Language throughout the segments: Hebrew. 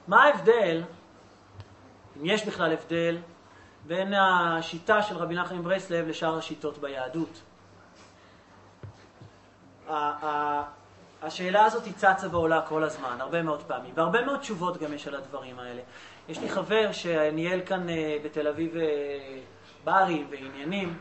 מה ההבדל, אם יש בכלל הבדל, בין השיטה של רבי נחמן מברסלב לשאר השיטות ביהדות? השאלה הזאת היא צצה ועולה כל הזמן, הרבה מאוד פעמים, והרבה מאוד תשובות גם יש על הדברים האלה. יש לי חבר שניהל כאן בתל אביב ברים ועניינים,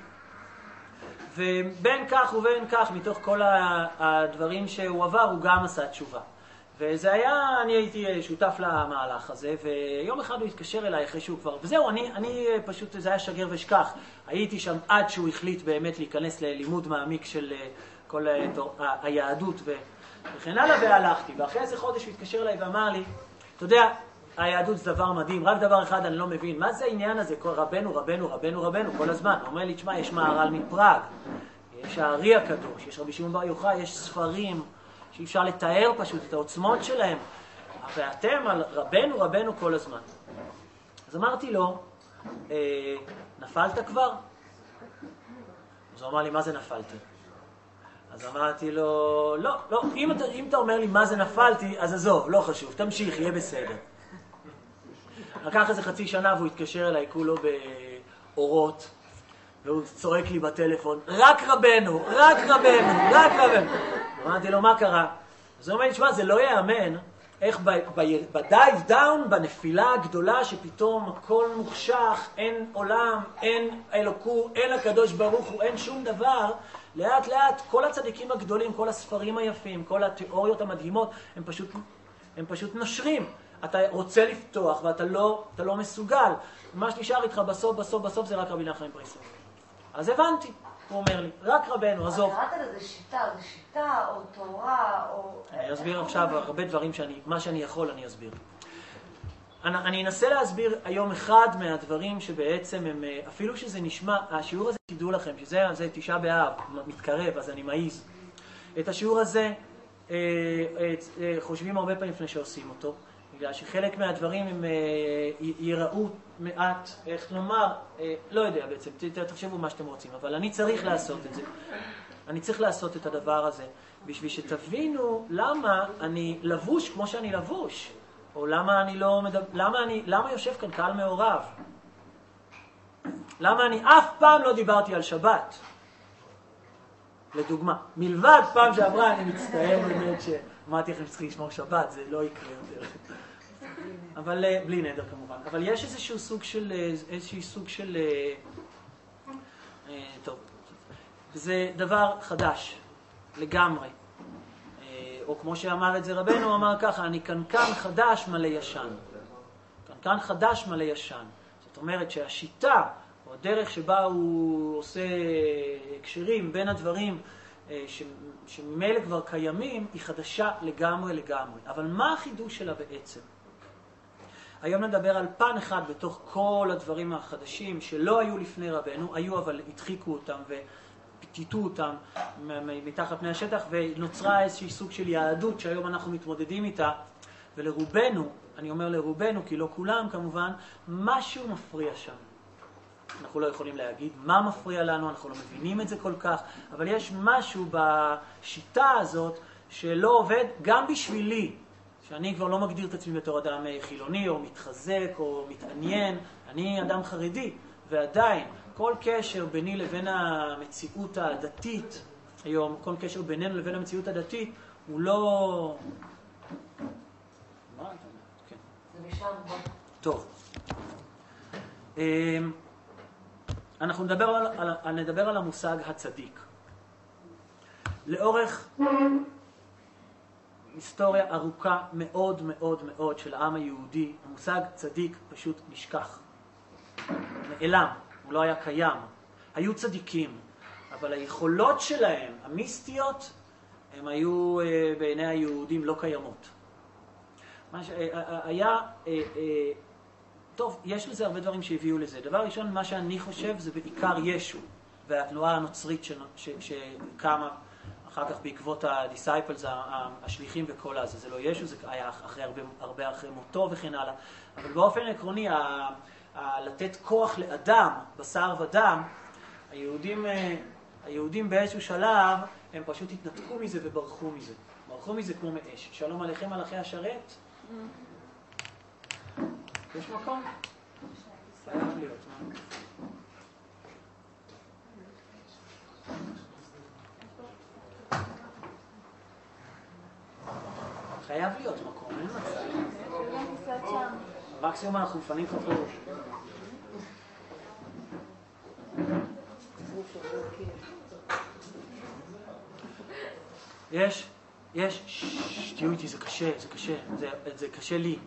ובין כך ובין כך, מתוך כל הדברים שהוא עבר, הוא גם עשה תשובה. וזה היה, אני הייתי שותף למהלך הזה, ויום אחד הוא התקשר אליי אחרי שהוא כבר, וזהו, אני פשוט, זה היה שגר ושכח. הייתי שם עד שהוא החליט באמת להיכנס ללימוד מעמיק של כל היהדות וכן הלאה, והלכתי. ואחרי איזה חודש הוא התקשר אליי ואמר לי, אתה יודע, היהדות זה דבר מדהים, רק דבר אחד אני לא מבין, מה זה העניין הזה? רבנו, רבנו, רבנו, רבנו, כל הזמן. הוא אומר לי, תשמע, יש מהר"ל מפראג, יש הארי הקדוש, יש רבי שמעון בר יוחאי, יש ספרים שאי אפשר לתאר פשוט את העוצמות שלהם, ואתם על רבנו, רבנו כל הזמן. אז אמרתי לו, נפלת כבר? אז הוא אמר לי, מה זה נפלתי? אז אמרתי לו, לא, לא, אם אתה אומר לי מה זה נפלתי, אז עזוב, לא חשוב, תמשיך, יהיה בסדר. לקח איזה חצי שנה והוא התקשר אליי כולו באורות, והוא צורק לי בטלפון, רק רבנו, רק רבנו, רק רבנו. אמרתי לו, מה קרה? אז הוא אומר לי, תשמע, זה לא יאמן איך בדייב דאון, בנפילה הגדולה שפתאום הכל מוחשך, אין עולם, אין אלוקות, אין הקדוש ברוך הוא, אין שום דבר, לאט לאט כל הצדיקים הגדולים, כל הספרים היפים, כל התיאוריות המדהימות, הם פשוט נושרים. אתה רוצה לפתוח ואתה לא מסוגל. מה שנשאר איתך בסוף זה רק רבי נחמן מברסלב. אז הבנתי, הוא אומר לי, רק רבנו, עזוב. קראת לזה שיטה או תורה או... אני אסביר עכשיו הרבה דברים מה שאני יכול אני אסביר. אני אנסה להסביר היום אחד מהדברים שבעצם הם, אפילו שזה נשמע, השיעור הזה תדעו לכם, שזה 9 באב, מתקרב, אז אני מעיז. את השיעור הזה חושבים הרבה פעמים לפני שעושים אותו, בגלל שחלק מהדברים הם ייראו מעט, איך לומר, לא יודע בעצם, תחשבו מה שאתם רוצים, אבל אני צריך לעשות את זה. אני צריך לעשות את הדבר הזה, בשביל שתבינו למה אני לבוש כמו שאני לבוש. או למה אני לא למה יושב כאן קהל מעורב? למה אני אף פעם לא דיברתי על שבת? לדוגמה, מלבד פעם שעברה אני מצטער באמת שאמרתי לכם שצריך לשמור שבת, זה לא יקרה יותר. אבל בלי נדר כמובן. אבל יש איזשהו סוג של טוב. זה דבר חדש לגמרי. או כמו שאמר את זה רבנו, הוא אמר ככה, אני קנקן חדש מלא ישן. קנקן חדש מלא ישן. זאת אומרת שהשיטה, או הדרך שבה הוא עושה הקשרים בין הדברים שממילא כבר קיימים, היא חדשה לגמרי. אבל מה החידוש שלה בעצם? היום נדבר על פן אחד בתוך כל הדברים החדשים שלא היו לפני רבנו, היו אבל הדחיקו אותם טיטו אותם מתחת פני השטח, ונוצרה איזושהי סוג של יהדות שהיום אנחנו מתמודדים איתה, ולרובנו, אני אומר לרובנו, כי לא כולם כמובן, משהו מפריע שם. אנחנו לא יכולים להגיד מה מפריע לנו, אנחנו לא מבינים את זה כל כך, אבל יש משהו בשיטה הזאת שלא עובד גם בשבילי, שאני כבר לא מגדיר את עצמי בתור אדם חילוני, או מתחזק, או מתעניין, אני אדם חרדי, ועדיין, כל קשר ביני לבין המציאות הדתית, היום, כל קשר בינינו לבין המציאות הדתית, הוא לא... מה אתה אומר? כן. זה משם בו. טוב. אנחנו נדבר על המושג הצדיק. לאורך היסטוריה ארוכה מאוד מאוד מאוד של העם היהודי, המושג צדיק פשוט נשכח. נעלם. הוא לא היה קיים. היו צדיקים, אבל היכולות שלהם, המיסטיות, הם היו בעיני היהודים לא קיימות. טוב, יש לזה הרבה דברים שהביאו לזה. דבר ראשון, מה שאני חושב זה בעיקר ישו, והתנועה הנוצרית שקמה אחר כך בעקבות הדיסייפלס, השליחים וכל הזה. זה לא ישו, זה היה הרבה אחרי מותו וכן הלאה. אבל באופן עקרוני, לתת כוח לאדם, בשר ודם, היהודים באיזשהו שלב, הם פשוט התנתקו מזה וברחו מזה. ברחו מזה כמו מאש. שלום עליכם מלאכי השרת. יש מקום? חייב להיות. חייב להיות מקום, אין מצב. מקסימום אנחנו מפנים פה. תהיו איתי, זה קשה, זה קשה לי.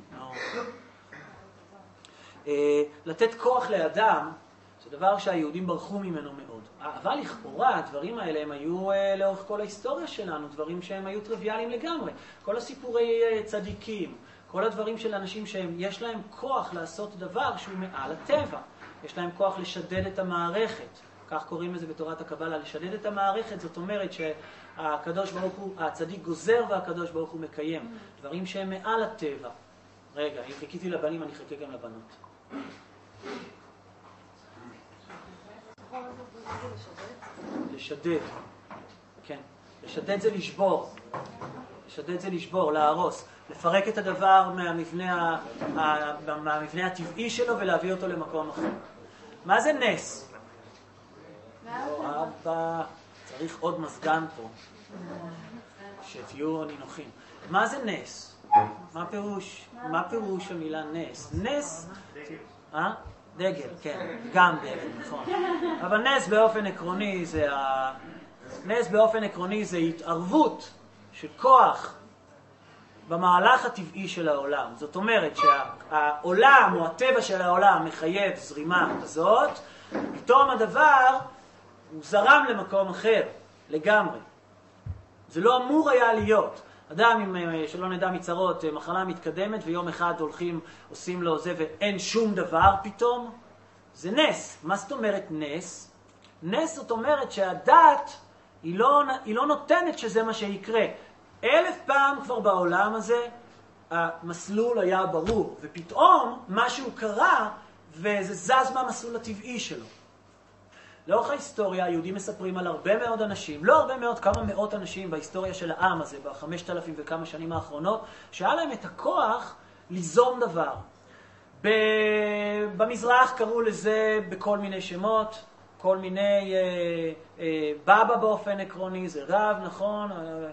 לתת כוח לאדם זה דבר שהיהודים ברחו ממנו מאוד. אבל לכאורה הדברים האלה הם היו לאורך כל ההיסטוריה שלנו, דברים שהם היו טריוויאליים לגמרי. כל הסיפורי צדיקים, כל הדברים של אנשים שיש להם כוח לעשות דבר שהוא מעל הטבע. יש להם כוח לשדד את המערכת. כך קוראים לזה בתורת הקבלה, לשדד את המערכת. זאת אומרת שהקדוש ברוך הוא, הצדיק גוזר והקדוש ברוך הוא מקיים. דברים שהם מעל הטבע. רגע, אם חיכיתי לבנים, אני חכה גם לבנות. לשדד. כן. לשדד זה לשבור. לשדד זה לשבור, להרוס. לפרק את הדבר מהמבנה הטבעי שלו ולהביא אותו למקום אחר. מה זה נס? אבא, צריך עוד מזגן פה. שתהיו נינוחים. מה זה נס? מה פירוש המילה נס? נס... דגל, כן. גם דגל, נכון. אבל נס באופן עקרוני זה התערבות של כוח במהלך הטבעי של העולם. זאת אומרת שהעולם או הטבע של העולם מחייב זרימה כזאת, פתאום הדבר הוא זרם למקום אחר, לגמרי. זה לא אמור היה להיות. אדם, שלא נדע מצרות, מחלה מתקדמת, ויום אחד עושים לו זה ואין שום דבר פתאום, זה נס. מה זאת אומרת נס? נס זאת אומרת שהדת היא לא נותנת שזה מה שיקרה. 1000 פעם כבר בעולם הזה המסלול היה ברור, ופתאום משהו קרה וזה זז מהמסלול הטבעי שלו. לאורך ההיסטוריה היהודים מספרים על הרבה מאוד אנשים, לא הרבה מאוד, כמה מאות אנשים בהיסטוריה של העם הזה, ב5,000 וכמה שנים האחרונות, שהיה להם את הכוח ליזום דבר. במזרח קראו לזה בכל מיני שמות, כל מיני בבא באופן עקרוני, זה רב, נכון?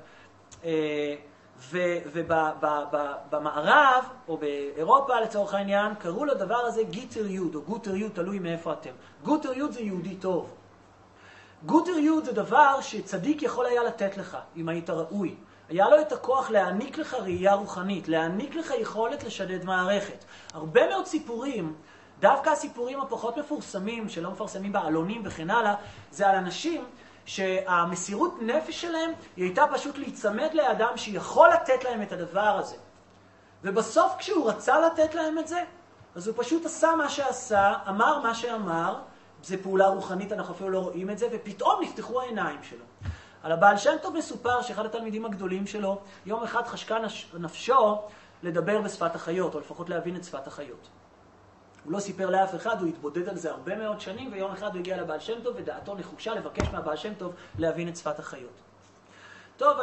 ובמערב, או באירופה לצורך העניין, קראו לדבר הזה גיטר יוד, או גוטר יוד, תלוי מאיפה אתם. גוטר יוד זה יהודי טוב. גוטר יוד זה דבר שצדיק יכול היה לתת לך, אם היית ראוי. היה לו את הכוח להעניק לך ראייה רוחנית, להעניק לך יכולת לשדד מערכת. הרבה מאוד סיפורים, דווקא הסיפורים הפחות מפורסמים, שלא מפרסמים בעלונים וכן הלאה, זה על אנשים שהמסירות נפש שלהם היא הייתה פשוט להיצמד לאדם שיכול לתת להם את הדבר הזה. ובסוף כשהוא רצה לתת להם את זה, אז הוא פשוט עשה מה שעשה, אמר מה שאמר, זה פעולה רוחנית, אנחנו אפילו לא רואים את זה, ופתאום נפתחו העיניים שלו. על הבעל שם טוב מסופר שאחד התלמידים הגדולים שלו, יום אחד חשקה נפשו לדבר בשפת החיות, או לפחות להבין את שפת החיות. הוא לא סיפר לאף אחד, הוא התבודד על זה הרבה מאוד שנים, ויום אחד הוא הגיע לבעל שם טוב, ודעתו נחושה לבקש מהבעל שם טוב להבין את שפת החיות. טוב,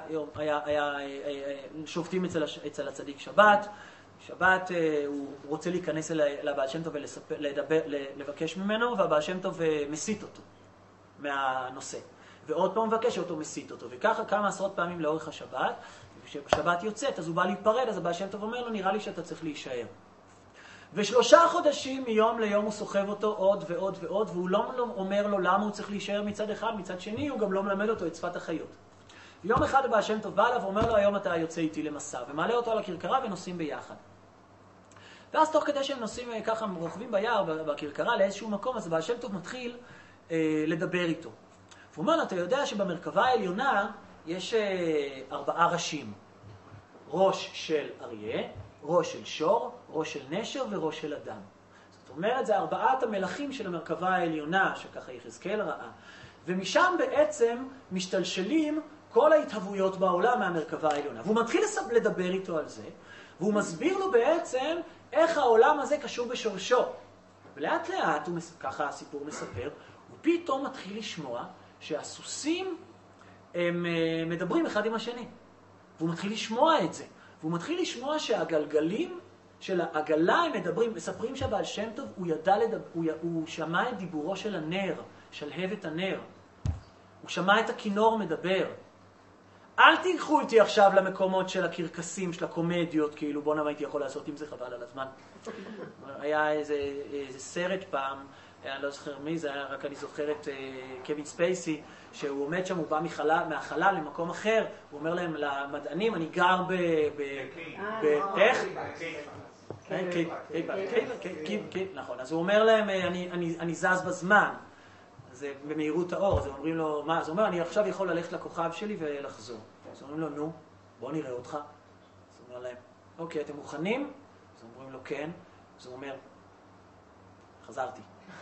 שופטים אצל הצדיק שבת, הוא רוצה להיכנס לבעל שם טוב ולבקש ממנו, והבעל שם טוב מסית אותו מהנושא. ועוד פעם מבקש אותו מסית אותו, וככה כמה עשרות פעמים לאורך השבת, כששבת יוצאת, אז הוא בא להיפרד, אז הבעל שם טוב אומר לו, נראה לי שאתה צריך להישאר. ו3 חודשים מיום ליום הוא סוחב אותו עוד ועוד ועוד, והוא לא אומר לו למה הוא צריך להישאר מצד אחד, מצד שני הוא גם לא מלמד אותו את שפת החיות. יום אחד הבעל שם טוב בא אליו ואומר לו, היום אתה יוצא איתי למסע, ומעלה אותו על הכרכרה ונוסעים ביחד. ואז תוך כדי שהם נוסעים ככה רוכבים ביער, בכרכרה לאיזשהו מקום, אז הבעל שם טוב מתחיל לדבר איתו. והוא אומר לו, אתה יודע שבמרכבה העליונה יש 4 ראשים. ראש של אריה, ראש של שור, ראש של נשר וראש של אדם. זאת אומרת, זה 4 המלכים של המרכבה העליונה, שככה יחזקאל ראה. ומשם בעצם משתלשלים כל ההתהוויות בעולם מהמרכבה העליונה. והוא מתחיל לדבר איתו על זה, והוא מסביר לו בעצם איך העולם הזה קשור בשורשו. ולאט לאט, ככה הסיפור מספר, הוא פתאום מתחיל לשמוע שהסוסים הם מדברים אחד עם השני. והוא מתחיל לשמוע את זה. והוא מתחיל לשמוע שהגלגלים של העגלה הם מדברים, מספרים שהבעל שם טוב הוא שמע את דיבורו של הנר, שלהבת הנר. הוא שמע את הכינור מדבר. אל תיקחו אותי עכשיו למקומות של הקרקסים, של הקומדיות, כאילו בוא נמה הייתי יכול לעשות עם זה, חבל על הזמן. היה איזה סרט פעם, אני לא זוכר מי זה, רק אני זוכר את קווין ספייסי, שהוא עומד שם, הוא בא מהחלל למקום אחר, הוא אומר להם למדענים, אני גר איך? נכון, אז הוא אומר להם, אני זז בזמן. זה במהירות האור, אז הם אומרים לו, מה? אז הוא אומר, אני עכשיו יכול ללכת לכוכב שלי ולחזור. אז אומרים לו, נו, בוא נראה אותך. אז הוא אומר להם, אוקיי, אתם מוכנים? אז אומרים לו, כן. אז הוא אומר, חזרתי.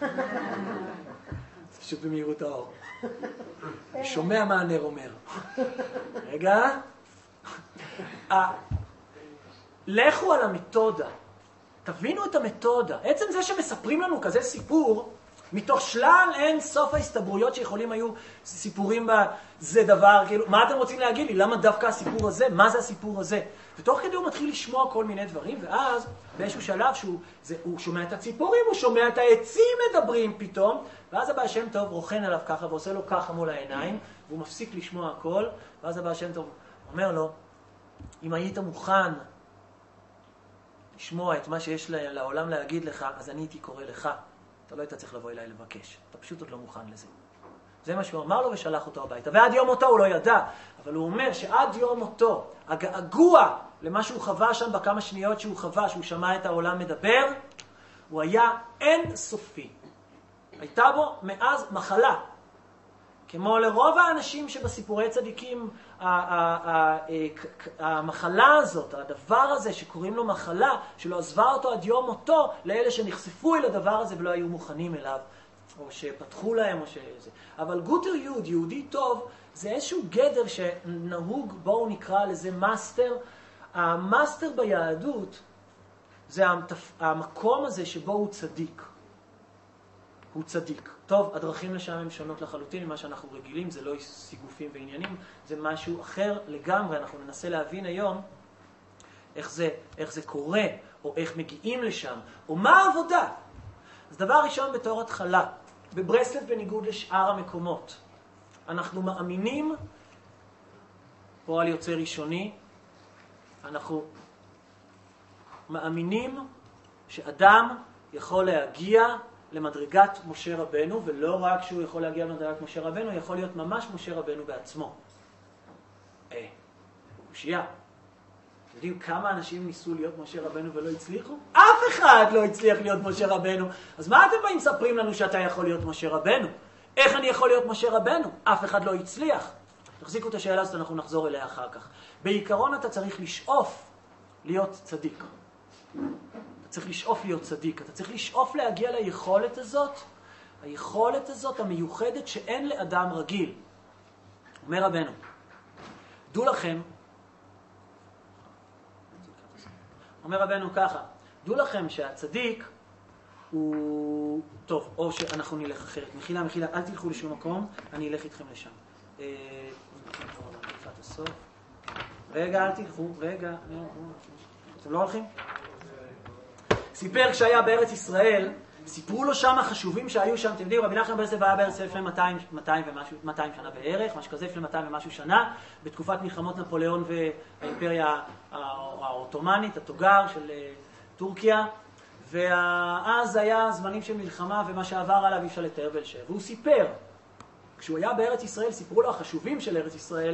זה פשוט במהירות האור. אני שומע מה הנר אומר. רגע. לכו על המתודה. תבינו את המתודה. עצם זה שמספרים לנו כזה סיפור, מתוך שלל אין סוף ההסתברויות שיכולים היו סיפורים זה דבר, כאילו, מה אתם רוצים להגיד לי? למה דווקא הסיפור הזה? מה זה הסיפור הזה? ותוך כדי הוא מתחיל לשמוע כל מיני דברים, ואז באיזשהו שלב הוא שומע את הציפורים, הוא שומע את העצים מדברים פתאום, ואז הבעל שם טוב רוכן עליו ככה ועושה לו ככה מול העיניים, והוא מפסיק לשמוע הכל, ואז הבעל שם טוב אומר לו, אם היית מוכן לשמוע את מה שיש לעולם להגיד לך, אז אני הייתי קורא לך. אתה לא היית צריך לבוא אליי לבקש. אתה פשוט עוד לא מוכן לזה. זה מה שהוא אמר לו ושלח אותו הביתה. ועד יום מותו הוא לא ידע, אבל הוא אומר שעד יום מותו, הגעגוע למה שהוא חווה שם בכמה שניות שהוא חווה, שהוא שמע את העולם מדבר, הוא היה אין סופי. הייתה בו מאז מחלה. כמו לרוב האנשים שבסיפורי צדיקים, המחלה הזאת, הדבר הזה שקוראים לו מחלה, שלא עזבה אותו עד יום מותו, לאלה שנחשפו אל הדבר הזה ולא היו מוכנים אליו, או שפתחו להם, או שזה. אבל גוטר יהוד, יהודי טוב, זה איזשהו גדר שנהוג, בואו נקרא לזה מאסטר. המאסטר ביהדות זה המקום הזה שבו הוא צדיק. הוא צדיק. טוב, הדרכים לשם הן שונות לחלוטין ממה שאנחנו רגילים, זה לא סיגופים ועניינים, זה משהו אחר לגמרי. אנחנו ננסה להבין היום איך זה קורה, או איך מגיעים לשם, או מה העבודה. אז דבר ראשון בתור התחלה, בברסלב בניגוד לשאר המקומות, אנחנו מאמינים, פועל יוצא ראשוני, אנחנו מאמינים שאדם יכול להגיע למדרגת משה רבנו, ולא רק שהוא יכול להגיע למדרגת משה רבנו, הוא יכול להיות ממש משה רבנו בעצמו. קושייה. אתם יודעים כמה אנשים ניסו להיות משה רבנו ולא הצליחו? אף אחד לא הצליח להיות משה רבנו. אז מה אתם באים מספרים לנו שאתה יכול להיות משה רבנו? איך אני יכול להיות משה רבנו? אף אחד לא הצליח. תחזיקו את השאלה הזאת, אנחנו נחזור אליה אחר כך. בעיקרון אתה צריך לשאוף להיות צדיק. צריך לשאוף להיות צדיק, אתה צריך לשאוף להגיע ליכולת הזאת, היכולת הזאת המיוחדת שאין לאדם רגיל. אומר רבנו, דעו לכם, אומר רבנו ככה, דעו לכם שהצדיק הוא, טוב, או שאנחנו נלך אחרת, מחילה, אל תלכו לשום מקום, אני אלך איתכם לשם. רגע, אל תלכו, רגע, אתם לא הולכים? סיפר כשהיה בארץ ישראל, סיפרו לו שם החשובים שהיו שם, אתם יודעים, רבי נחמן ברסלב היה בארץ ישראל לפני 200 שנה בערך, משהו כזה, לפני 200 ומשהו שנה, בתקופת מלחמות נפוליאון והאימפריה העות'מאנית, התוגר של טורקיה, ואז היה זמנים של מלחמה, ומה שעבר עליו אי אפשר לתאר ולשאר. והוא סיפר, כשהוא היה בארץ ישראל, סיפרו לו החשובים של ארץ ישראל,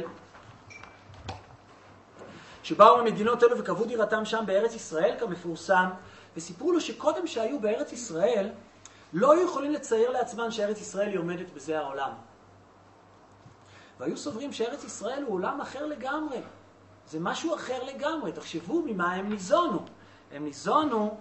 שבאו ממדינות אלו וקבעו דירתם שם בארץ ישראל, כמפורסם, וסיפרו לו שקודם שהיו בארץ ישראל, לא היו יכולים לצייר לעצמם שארץ ישראל היא עומדת בזה העולם. והיו סוברים שארץ ישראל הוא עולם אחר לגמרי. זה משהו אחר לגמרי. תחשבו ממה הם ניזונו. הם ניזונו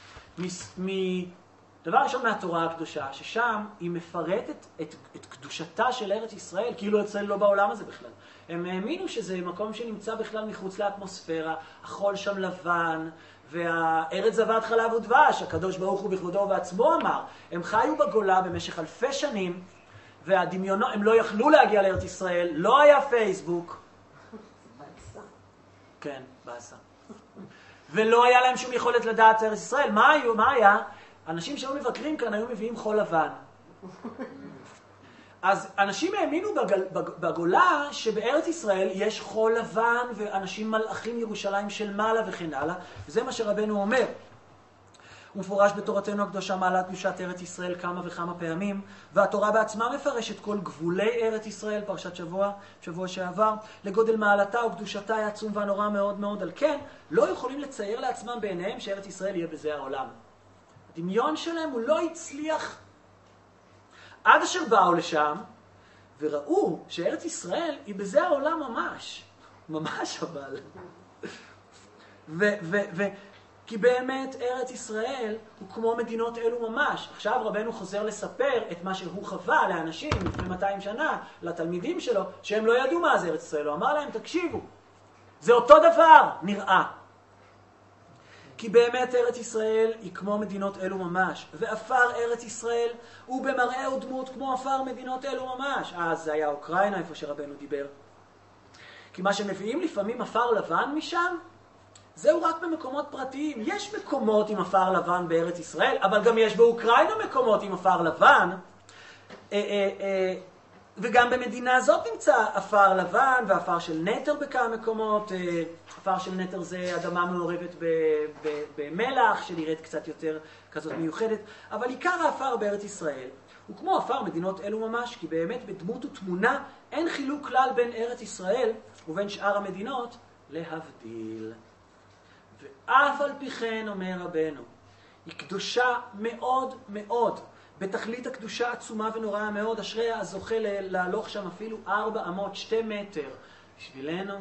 דבר ראשון מהתורה הקדושה, ששם היא מפרטת את קדושתה של ארץ ישראל, כאילו אצלנו לא בעולם הזה בכלל. הם האמינו שזה מקום שנמצא בכלל מחוץ לאטמוספירה, החול שם לבן, והארץ זבת חלב ודבש, הקדוש ברוך הוא בכבודו ובעצמו אמר. הם חיו בגולה במשך אלפי שנים, והדמיונות, הם לא יכלו להגיע לארץ ישראל, לא היה פייסבוק. כן, בעשה. ולא היה להם שום יכולת לדעת ארץ ישראל. מה היה? אנשים שהיו מבקרים כאן היו מביאים חול לבן. אז אנשים האמינו בגולה שבארץ ישראל יש חול לבן ואנשים מלאכים ירושלים של מעלה וכן הלאה, וזה מה שרבנו אומר. הוא מפורש בתורתנו הקדושה מעלת קדושת ארץ ישראל כמה וכמה פעמים, והתורה בעצמה מפרשת כל גבולי ארץ ישראל, פרשת שבוע שעבר, לגודל מעלתה וקדושתה היא עצום והנורא מאוד מאוד, על כן לא יכולים לצייר לעצמם בעיניהם שארץ ישראל יהיה בזה העולם. הדמיון שלהם הוא לא הצליח עד אשר באו לשם וראו שארץ ישראל היא בזה העולם ממש. ממש אבל. כי באמת ארץ ישראל הוא כמו מדינות אלו ממש. עכשיו רבנו חוזר לספר את מה שהוא חווה לאנשים לפני 200 שנה, לתלמידים שלו, שהם לא ידעו מה זה ארץ ישראל. הוא אמר להם, תקשיבו, זה אותו דבר נראה. כי באמת ארץ ישראל היא כמו מדינות אלו ממש, ואפר ארץ ישראל הוא במראה ודמות כמו אפר מדינות אלו ממש. אז זה היה אוקראינה, איפה שרבנו דיבר. כי מה שמביאים לפעמים אפר לבן משם, זהו רק במקומות פרטיים. יש מקומות עם אפר לבן בארץ ישראל, אבל גם יש באוקראינה מקומות עם אפר לבן, וגם במדינה הזאת נמצא אפר לבן ואפר של נטר בכמה מקומות. אפר של נטר זה אדמה מעורבת במלח, שנראית קצת יותר כזאת מיוחדת, אבל עיקר האפר בארץ ישראל הוא כמו אפר מדינות אלו ממש, כי באמת בדמות ותמונה אין חילוק כלל בין ארץ ישראל ובין שאר המדינות, להבדיל. ואף על פי כן, אומר רבנו, היא קדושה מאוד מאוד, בתכלית הקדושה עצומה ונוראה מאוד, אשרי הזוכה להלוך שם אפילו 4 אמות, 2 מטר, בשבילנו.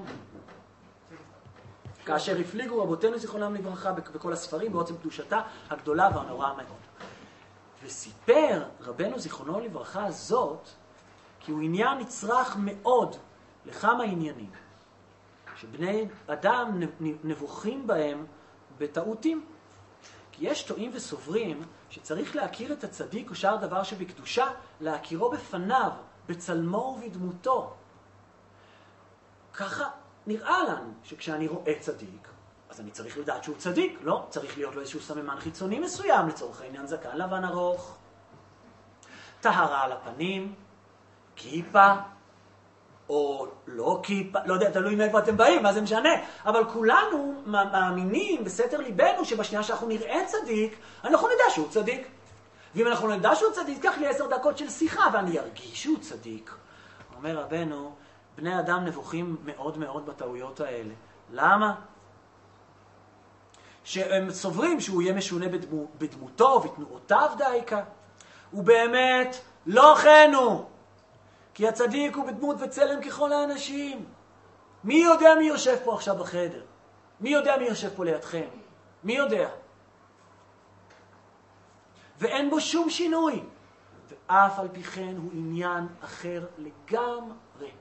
כאשר הפליגו רבותינו זיכרונם לברכה בכל הספרים, בעצם קדושתה הגדולה והנוראה מאוד. וסיפר רבנו זיכרונו לברכה זאת, כי הוא עניין נצרך מאוד לכמה עניינים, שבני אדם נבוכים בהם בטעותים. כי יש טועים וסוברים שצריך להכיר את הצדיק או שאר דבר שבקדושה, להכירו בפניו, בצלמו ובדמותו. ככה נראה לנו שכשאני רואה צדיק, אז אני צריך לדעת שהוא צדיק. לא, צריך להיות לו איזשהו סממן חיצוני מסוים, לצורך העניין זקן לבן ארוך, טהרה על הפנים, כיפה, או לא כיפה, לא יודע, תלוי מאיפה אתם באים, מה זה משנה. אבל כולנו מאמינים בסתר ליבנו שבשנייה שאנחנו נראה צדיק, אנחנו נדע שהוא צדיק. ואם אנחנו נדע שהוא צדיק, קח לי 10 דקות של שיחה ואני ארגיש שהוא צדיק. אומר רבנו, בני אדם נבוכים מאוד מאוד בטעויות האלה. למה? שהם סוברים שהוא יהיה משונה בדמותו ובתנועותיו דייקה. ובאמת לא כן הוא. כי הצדיק הוא בדמות וצלם ככל האנשים. מי יודע מי יושב פה עכשיו בחדר? מי יודע מי יושב פה לידכם? מי יודע? ואין בו שום שינוי. ואף על פי כן הוא עניין אחר לגמרי.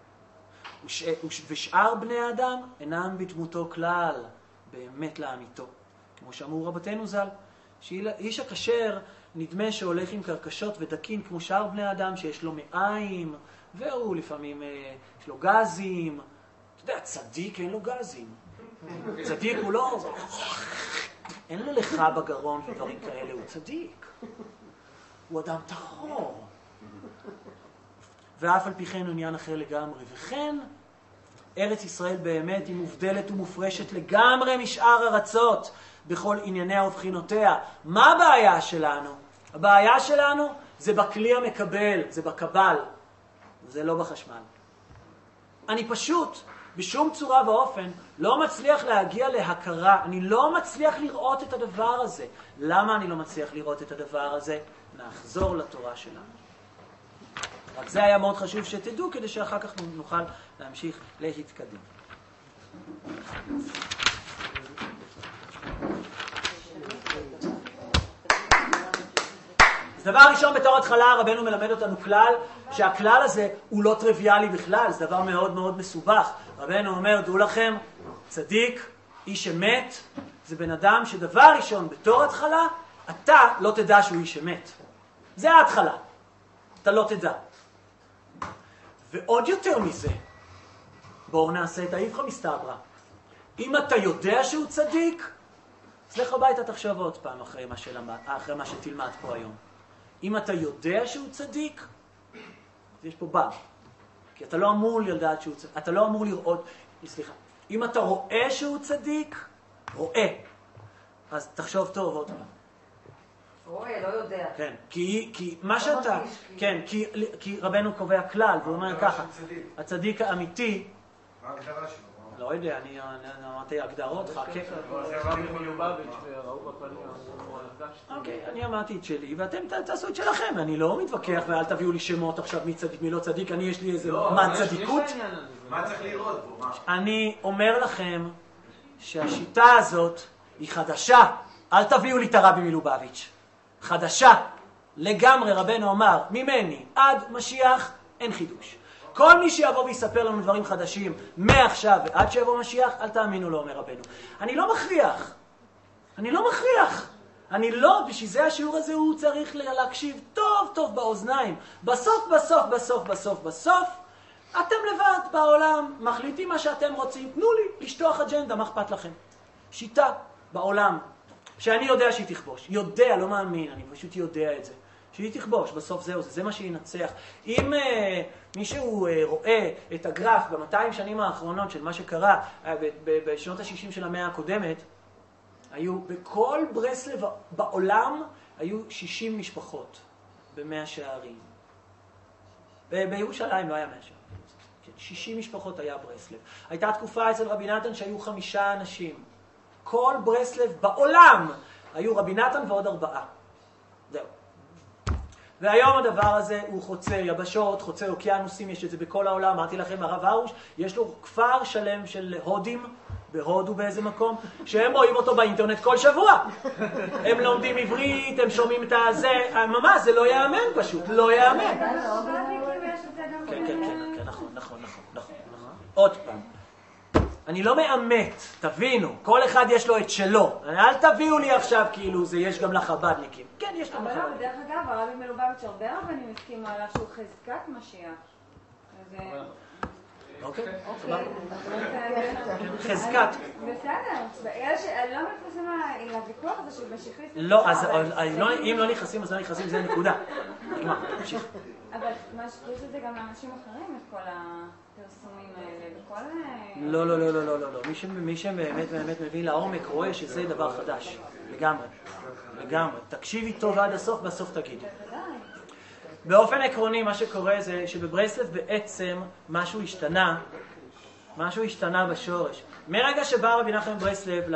ושאר בני האדם אינם בדמותו כלל, באמת לאמיתו. כמו שאמרו רבותינו ז"ל, שאיש הכשר נדמה שהולך עם קרקשות ודקים כמו שאר בני האדם, שיש לו מעיים, והוא לפעמים יש לו גזים. אתה יודע, צדיק אין לו גזים. צדיק הוא לא... אין לו לך בגרון ודברים כאלה, הוא צדיק. הוא אדם טהור. ואף על פי כן הוא עניין אחר לגמרי. וכן, ארץ ישראל באמת היא מובדלת ומופרשת לגמרי משאר ארצות בכל ענייניה ובחינותיה. מה הבעיה שלנו? הבעיה שלנו זה בכלי המקבל, זה בקבל, זה לא בחשמל. אני פשוט, בשום צורה ואופן, לא מצליח להגיע להכרה. אני לא מצליח לראות את הדבר הזה. למה אני לא מצליח לראות את הדבר הזה? נחזור לתורה שלנו. רק זה היה מאוד חשוב שתדעו, כדי שאחר כך נוכל להמשיך להתקדם. אז דבר ראשון, בתור התחלה רבנו מלמד אותנו כלל, שהכלל הזה הוא לא טריוויאלי בכלל, זה דבר מאוד מאוד מסובך. רבנו אומר, דעו לכם, צדיק, איש אמת, זה בן אדם שדבר ראשון, בתור התחלה, אתה לא תדע שהוא איש אמת. זה ההתחלה. אתה לא תדע. ועוד יותר מזה, בואו נעשה את האיפכא מסתברא. אם אתה יודע שהוא צדיק, אז לך הביתה תחשוב עוד פעם אחרי מה שתלמד פה היום. אם אתה יודע שהוא צדיק, אז יש פה באג. כי אתה לא אמור לדעת שהוא צדיק, אתה לא אמור לראות, סליחה. אם אתה רואה שהוא צדיק, רואה, אז תחשוב טוב עוד פעם. רואה, לא יודע. כן, כי מה שאתה, כן, כי רבנו קובע כלל, והוא אומר ככה, הצדיק האמיתי, מה ההגדרה שלו? לא יודע, אני אמרתי הגדרות, חכה. זה רבי מלובביץ' וראו בפנים, אוקיי, אני אמרתי את שלי, ואתם תעשו את שלכם, אני לא מתווכח, ואל תביאו לי שמות עכשיו מי צדיק, מי לא צדיק, אני יש לי איזה מה צדיקות. מה צריך לראות בו? אני אומר לכם שהשיטה הזאת היא חדשה, אל תביאו לי את הרבי מלובביץ'. חדשה, לגמרי רבנו אמר, ממני עד משיח אין חידוש. כל מי שיבוא ויספר לנו דברים חדשים מעכשיו ועד שיבוא משיח, אל תאמינו לו, אומר רבנו. אני לא מכריח. אני לא, בשביל זה השיעור הזה הוא צריך להקשיב טוב טוב באוזניים. בסוף, אתם לבד בעולם, מחליטים מה שאתם רוצים, תנו לי לשטוח אג'נדה, מה אכפת לכם? שיטה בעולם, שאני יודע שהיא תכבוש. יודע, לא מאמין, אני פשוט יודע את זה. שהיא תכבוש, בסוף זה מה שינצח. אם מישהו רואה את הגרף ב-200 שנים האחרונות של מה שקרה בשנות ה-60 של המאה הקודמת, היו בכל ברסלב בעולם היו 60 משפחות ב100 שערים. בירושלים לא היה 100 שערים. 60 משפחות היה ברסלב. הייתה תקופה אצל רבי נתן שהיו 5 אנשים. כל ברסלב בעולם היו רבי נתן ועוד 4. זהו. והיום הדבר הזה הוא חוצה יבשות, חוצה אוקיינוסים, יש את זה בכל העולם. אמרתי לכם, הרב הרוש, יש לו כפר שלם של הודים, בהודו באיזה מקום, שהם רואים אותו באינטרנט כל שבוע. הם לומדים עברית, הם שומעים את הזה, ממש, זה לא יאמן פשוט, לא יאמן. כן, נכון. עוד פעם. אני לא מאמת, תבינו, כל אחד יש לו את שלו. אל תביאו לי עכשיו כאילו זה יש גם לחבדניקים. כן, יש גם לחבדניקים. אבל דרך אגב, הרבי מלובביץ' הרבה רבנים הסכימו עליו שהוא חזקת משיח. אוקיי, חזקת. בסדר, אני לא מתפסים על הוויכוח הזה של משיחיסט. לא, אז אם לא נכנסים, אז לא נכנסים, זה נקודה. נגמר, תמשיך. אבל יש את זה גם לאנשים אחרים, את כל הפרסומים האלה, וכל... לא. מי שבאמת מבין לעומק רואה שזה דבר חדש. לגמרי. תקשיבי טוב עד הסוף, בסוף תגידי. באופן עקרוני מה שקורה זה שבברסלב בעצם משהו השתנה בשורש. מרגע שבא רבי נחמן ברסלב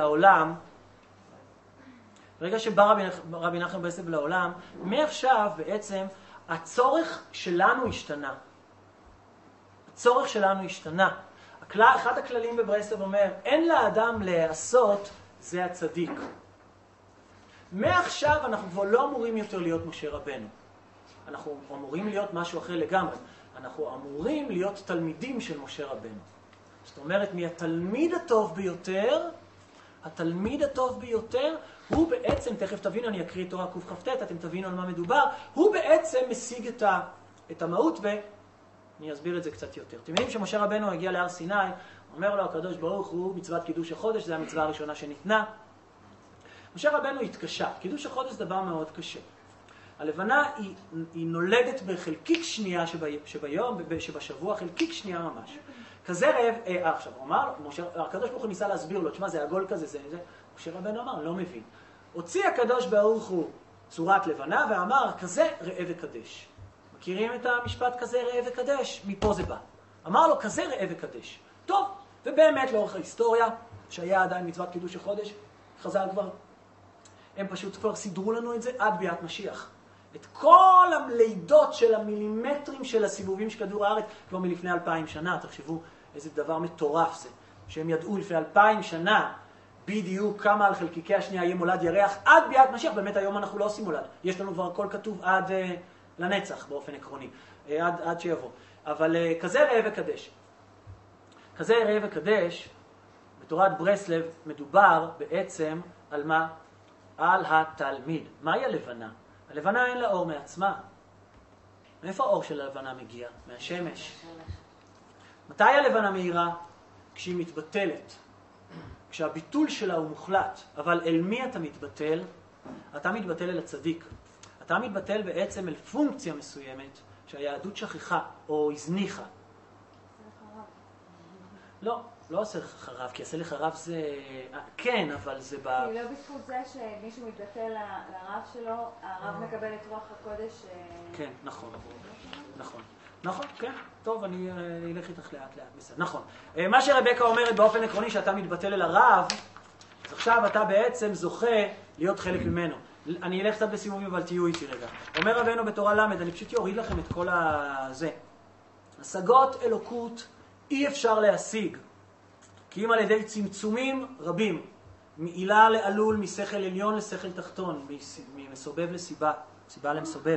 לעולם, מעכשיו בעצם הצורך שלנו השתנה. אחד הכללים בברסלב אומר, אין לאדם לעשות, זה הצדיק. מעכשיו אנחנו כבר לא אמורים יותר להיות משה רבנו. אנחנו אמורים להיות משהו אחר לגמרי. אנחנו אמורים להיות תלמידים של משה רבנו. זאת אומרת, מהתלמיד הטוב ביותר, הוא בעצם, תכף תבינו, אני אקריא תורה קכ"ט, אתם תבינו על מה מדובר, הוא בעצם משיג את המהות, ואני אסביר את זה קצת יותר. אתם יודעים שמשה רבנו הגיע להר סיני, אומר לו הקדוש ברוך הוא מצוות קידוש החודש, זו המצווה הראשונה שניתנה. משה רבנו התקשה, קידוש החודש זה דבר מאוד קשה. הלבנה היא נולדת בחלקיק שנייה שבשבוע, חלקיק שנייה ממש. כזה רעב, עכשיו, הוא אמר, הקדוש ברוך הוא ניסה להסביר לו, תשמע, זה עגול כזה, זה. משה רבנו אמר, לא מבין. הוציא הקדוש ברוך הוא צורת לבנה ואמר, כזה ראה וקדש. מכירים את המשפט כזה ראה וקדש? מפה זה בא. אמר לו, כזה ראה וקדש. טוב, ובאמת לאורך ההיסטוריה, שהיה עדיין מצוות קידוש החודש, חז"ל הם פשוט כבר סידרו לנו את זה עד ביאת משיח. את כל הלידות של המילימטרים של הסיבובים של כדור הארץ, כבר מלפני 2000 שנה, תחשבו איזה דבר מטורף זה, שהם ידעו לפני 2000 שנה, בדיוק כמה על חלקיקי השנייה יהיה מולד ירח, עד ביאת משיח, באמת היום אנחנו לא עושים מולד, יש לנו כבר הכל כתוב עד לנצח באופן עקרוני, עד שיבוא. אבל כזה ראה וקדש. כזה ראה וקדש, בתורת ברסלב מדובר בעצם על מה? על התלמיד. מהי הלבנה? הלבנה אין לה אור מעצמה. מאיפה האור של הלבנה מגיע? מהשמש. מתי הלבנה מהירה? כשהיא מתבטלת. כשהביטול שלה הוא מוחלט. אבל אל מי אתה מתבטל? אתה מתבטל אל הצדיק. אתה מתבטל בעצם אל פונקציה מסוימת שהיהדות שכחה או הזניחה. לא, לא עושה לך חרב, כי עושה לך רב זה... כן, אבל זה ב... כי לא בזכות זה שמישהו מתבטל לרב שלו, הרב מקבל את רוח הקודש... כן, נכון. נכון. נכון, כן. טוב, אני אלך איתך לאט לאט. בסדר, נכון. מה שרבקה אומרת באופן עקרוני שאתה מתבטל אל הרב, אז עכשיו אתה בעצם זוכה להיות חלק ממנו. אני אלך קצת בסיבובים, אבל תהיו איתי רגע. אומר רבנו בתורה למד, אני פשוט אוריד לכם את כל הזה. השגות אלוקות אי אפשר להשיג, כי אם על ידי צמצומים רבים, מעילה לעלול, משכל עליון לשכל תחתון, ממסובב לסיבה, סיבה למסובב.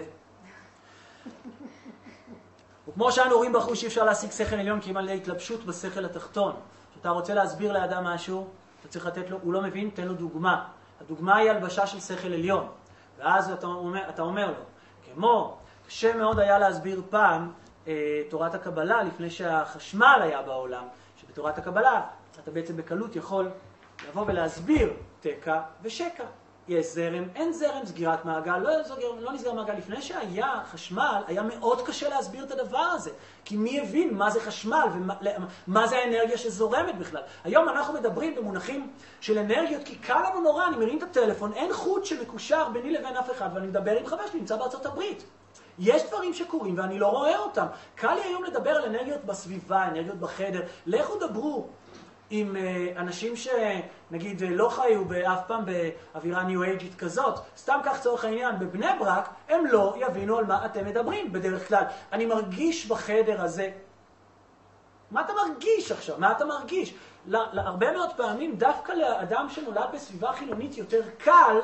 וכמו שאנו רואים בחוש שאי אפשר להשיג שכל עליון, כי אם על ידי התלבשות בשכל התחתון. כשאתה רוצה להסביר לאדם משהו, אתה צריך לתת לו, הוא לא מבין, תן לו דוגמה. הדוגמה היא הלבשה של שכל עליון. ואז אתה אומר לו, כמו קשה מאוד היה להסביר פעם תורת הקבלה לפני שהחשמל היה בעולם, שבתורת הקבלה אתה בעצם בקלות יכול לבוא ולהסביר תקע ושקע. יש זרם, אין זרם, סגירת מעגל, לא נסגר מעגל. לפני שהיה חשמל, היה מאוד קשה להסביר את הדבר הזה. כי מי הבין מה זה חשמל ומה זה האנרגיה שזורמת בכלל. היום אנחנו מדברים במונחים של אנרגיות, כי קל לנו נורא, אני מרים את הטלפון, אין חוט שמקושר ביני לבין אף אחד, ואני מדבר עם חבר שלי, נמצא בארצות הברית. יש דברים שקורים ואני לא רואה אותם. קל לי היום לדבר על אנרגיות בסביבה, אנרגיות בחדר. לכו דברו עם אנשים שנגיד לא חיו אף פעם באווירה ניו-אייג'ית כזאת. סתם כך צורך העניין, בבני ברק הם לא יבינו על מה אתם מדברים בדרך כלל. אני מרגיש בחדר הזה. מה אתה מרגיש עכשיו? מה אתה מרגיש? הרבה מאוד פעמים דווקא לאדם שנולד בסביבה חילונית יותר קל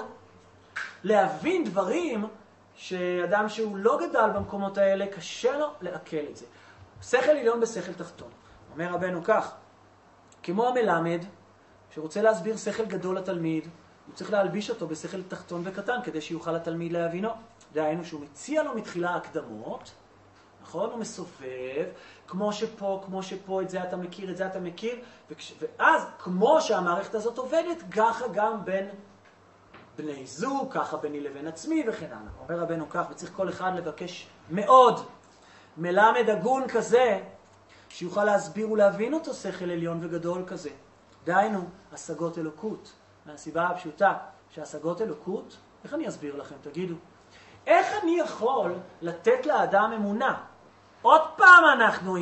להבין דברים שאדם שהוא לא גדל במקומות האלה, קשה לו לעכל את זה. שכל עליון בשכל תחתון. אומר רבנו כך, כמו המלמד, שרוצה להסביר שכל גדול לתלמיד, הוא צריך להלביש אותו בשכל תחתון וקטן, כדי שיוכל התלמיד להבינו. דהיינו שהוא מציע לו מתחילה הקדמות, נכון? הוא מסובב, כמו שפה, את זה אתה מכיר, את זה אתה מכיר, ואז כמו שהמערכת הזאת עובדת, ככה גם בין בני זוג, ככה ביני לבין עצמי וכן הלאה. אומר רבנו כך, וצריך כל אחד לבקש מאוד מלמד הגון כזה, שיוכל להסביר ולהבין אותו שכל עליון וגדול כזה. דהיינו, השגות אלוקות. מהסיבה הפשוטה שהשגות אלוקות, איך אני אסביר לכם? תגידו. איך אני יכול לתת לאדם אמונה? עוד פעם אנחנו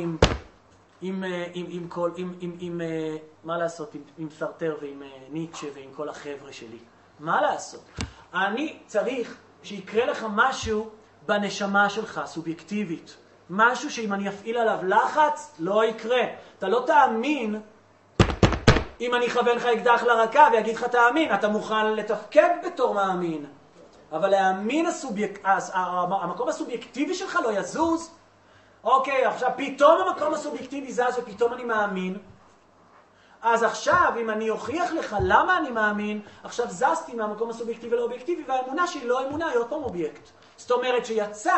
מה לעשות, עם סרטר ועם ניטשה ועם כל החבר'ה שלי. מה לעשות? אני צריך שיקרה לך משהו בנשמה שלך, סובייקטיבית. משהו שאם אני אפעיל עליו לחץ, לא יקרה. אתה לא תאמין אם אני אכוון לך אקדח לרקה ויגיד לך תאמין. אתה מוכן לתפקד בתור מאמין. אבל להאמין המקום הסובייקטיבי שלך לא יזוז. אוקיי, עכשיו פתאום המקום הסובייקטיבי זז ופתאום אני מאמין. אז עכשיו, אם אני אוכיח לך למה אני מאמין, עכשיו זזתי מהמקום הסובייקטיבי לאובייקטיבי, והאמונה שהיא לא אמונה, היא עוד פעם אובייקט. זאת אומרת שיצא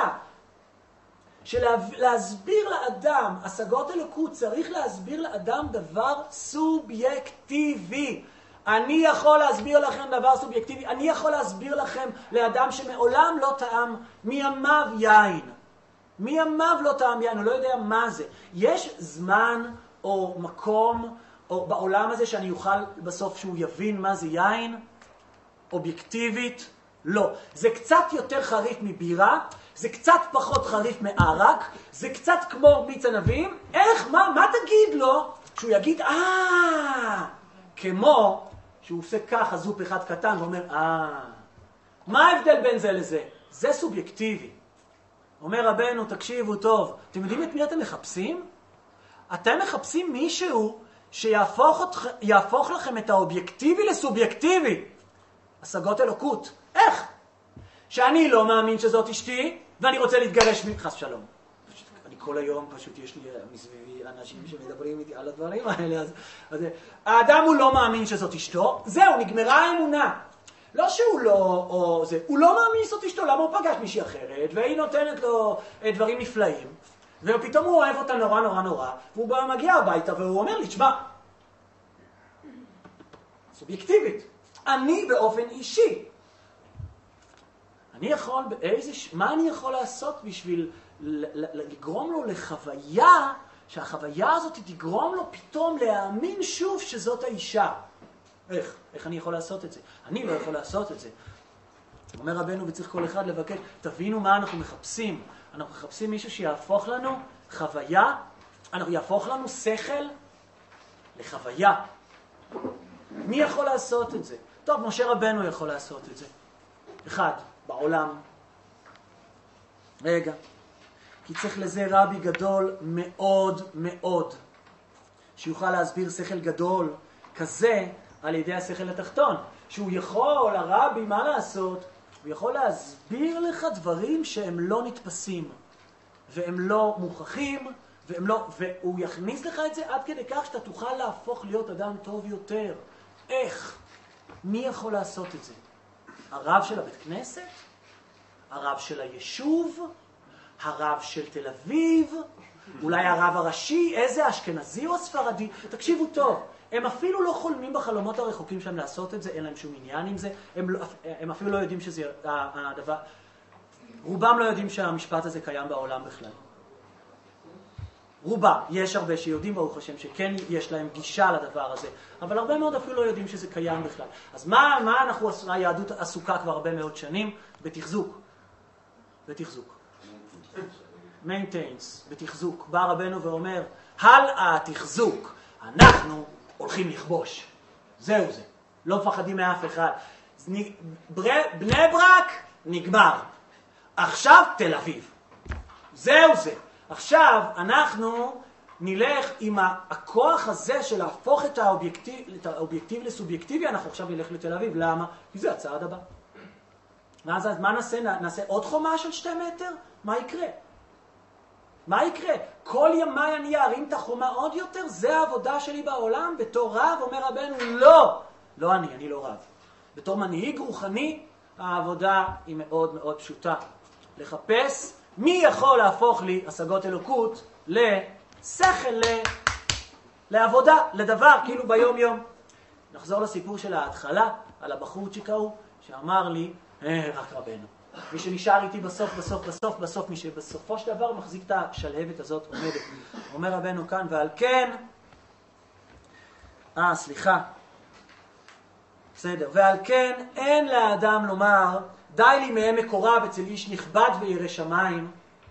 שלהסביר לאדם, השגות אלוקות, צריך להסביר לאדם דבר סובייקטיבי. אני יכול להסביר לכם דבר סובייקטיבי, אני יכול להסביר לכם לאדם שמעולם לא טעם מימיו יין. מימיו לא טעם יין, הוא לא יודע מה זה. יש זמן או מקום או בעולם הזה שאני אוכל בסוף שהוא יבין מה זה יין? אובייקטיבית? לא. זה קצת יותר חריף מבירה, זה קצת פחות חריף מערק, זה קצת כמו מיץ ענבים. איך? מה תגיד לו? שהוא יגיד, כמו שהוא עושה ככה זופ אחד קטן ואומר, מה ההבדל בין זה לזה? זה סובייקטיבי. אומר רבנו, תקשיבו טוב, אתם יודעים את מי אתם מחפשים? אתם מחפשים מישהו שיהפוך לכם את האובייקטיבי לסובייקטיבי. השגות אלוקות. איך? שאני לא מאמין שזאת אשתי, ואני רוצה להתגרש חס שלום. אני כל היום פשוט יש לי מסביבי אנשים שמדברים איתי על הדברים האלה. אז האדם הוא לא מאמין שזאת אשתו, זהו, נגמרה האמונה. לא שהוא לא, הוא לא מאמין שזאת אשתו, למה הוא פגש מישהי אחרת, והיא נותנת לו דברים נפלאים, ופתאום הוא אוהב אותה נורא נורא נורא, והוא מגיע הביתה והוא אומר לי, תשמע, סובייקטיבית. אני באופן אישי. אני יכול מה אני יכול לעשות בשביל לגרום לו לחוויה, שהחוויה הזאת תגרום לו פתאום להאמין שוב שזאת האישה. איך אני יכול לעשות את זה? אני לא יכול לעשות את זה. אומר רבנו, וצריך כל אחד לבקש, תבינו מה אנחנו מחפשים. אנחנו מחפשים מישהו שיהפוך לנו חוויה, יהפוך לנו שכל לחוויה. מי יכול לעשות את זה? טוב, משה רבנו יכול לעשות את זה. אחד, בעולם. רגע. כי צריך לזה רבי גדול מאוד מאוד, שיוכל להסביר שכל גדול כזה על ידי השכל התחתון. שהוא יכול, הרבי, מה לעשות? הוא יכול להסביר לך דברים שהם לא נתפסים, והם לא מוכחים, והוא יכניס לך את זה עד כדי כך שאתה תוכל להפוך להיות אדם טוב יותר. איך? מי יכול לעשות את זה? הרב של הבית כנסת? הרב של היישוב? הרב של תל אביב? אולי הרב הראשי? איזה אשכנזי או ספרדי? תקשיבו טוב. הם אפילו לא חולמים בחלומות הרחוקים שלהם לעשות את זה, אין להם שום עניין עם זה, הם אפילו לא יודעים שזה הדבר, רובם לא יודעים שהמשפט הזה קיים בעולם בכלל. רובם, יש הרבה שיודעים ברוך השם שכן יש להם גישה לדבר הזה, אבל הרבה מאוד אפילו לא יודעים שזה קיים בכלל. אז מה היהדות עסוקה כבר הרבה מאוד שנים? בתחזוק. maintains, בתחזוק. בא רבנו ואומר, הלאה תחזוק, אנחנו הולכים לכבוש. זהו זה. לא מפחדים מאף אחד. בני ברק נגמר. עכשיו תל אביב. זהו זה. עכשיו אנחנו נלך עם הכוח הזה של להפוך את האובייקטיב לסובייקטיבי, אנחנו עכשיו נלך לתל אביב. למה? כי זה הצעד הבא. ואז מה נעשה? נעשה עוד חומה של 2 מטר? מה יקרה? מה יקרה? כל ימי אני ארים את החומה עוד יותר? זה העבודה שלי בעולם? בתור רב אומר רבנו, לא אני לא רב. בתור מנהיג רוחני, העבודה היא מאוד מאוד פשוטה. לחפש מי יכול להפוך לי השגות אלוקות לשכל, לעבודה, לדבר, כאילו ביום יום. נחזור לסיפור של ההתחלה, על הבחורצ'יק ההוא, שאמר לי, רק רבנו. מי שנשאר איתי בסוף, מי שבסופו של דבר מחזיק את השלהבת הזאת עומדת. אומר רבנו כאן, ועל כן, ועל כן אין לאדם לומר, די לי מהם מקורב אצל איש נכבד וירא שמיים,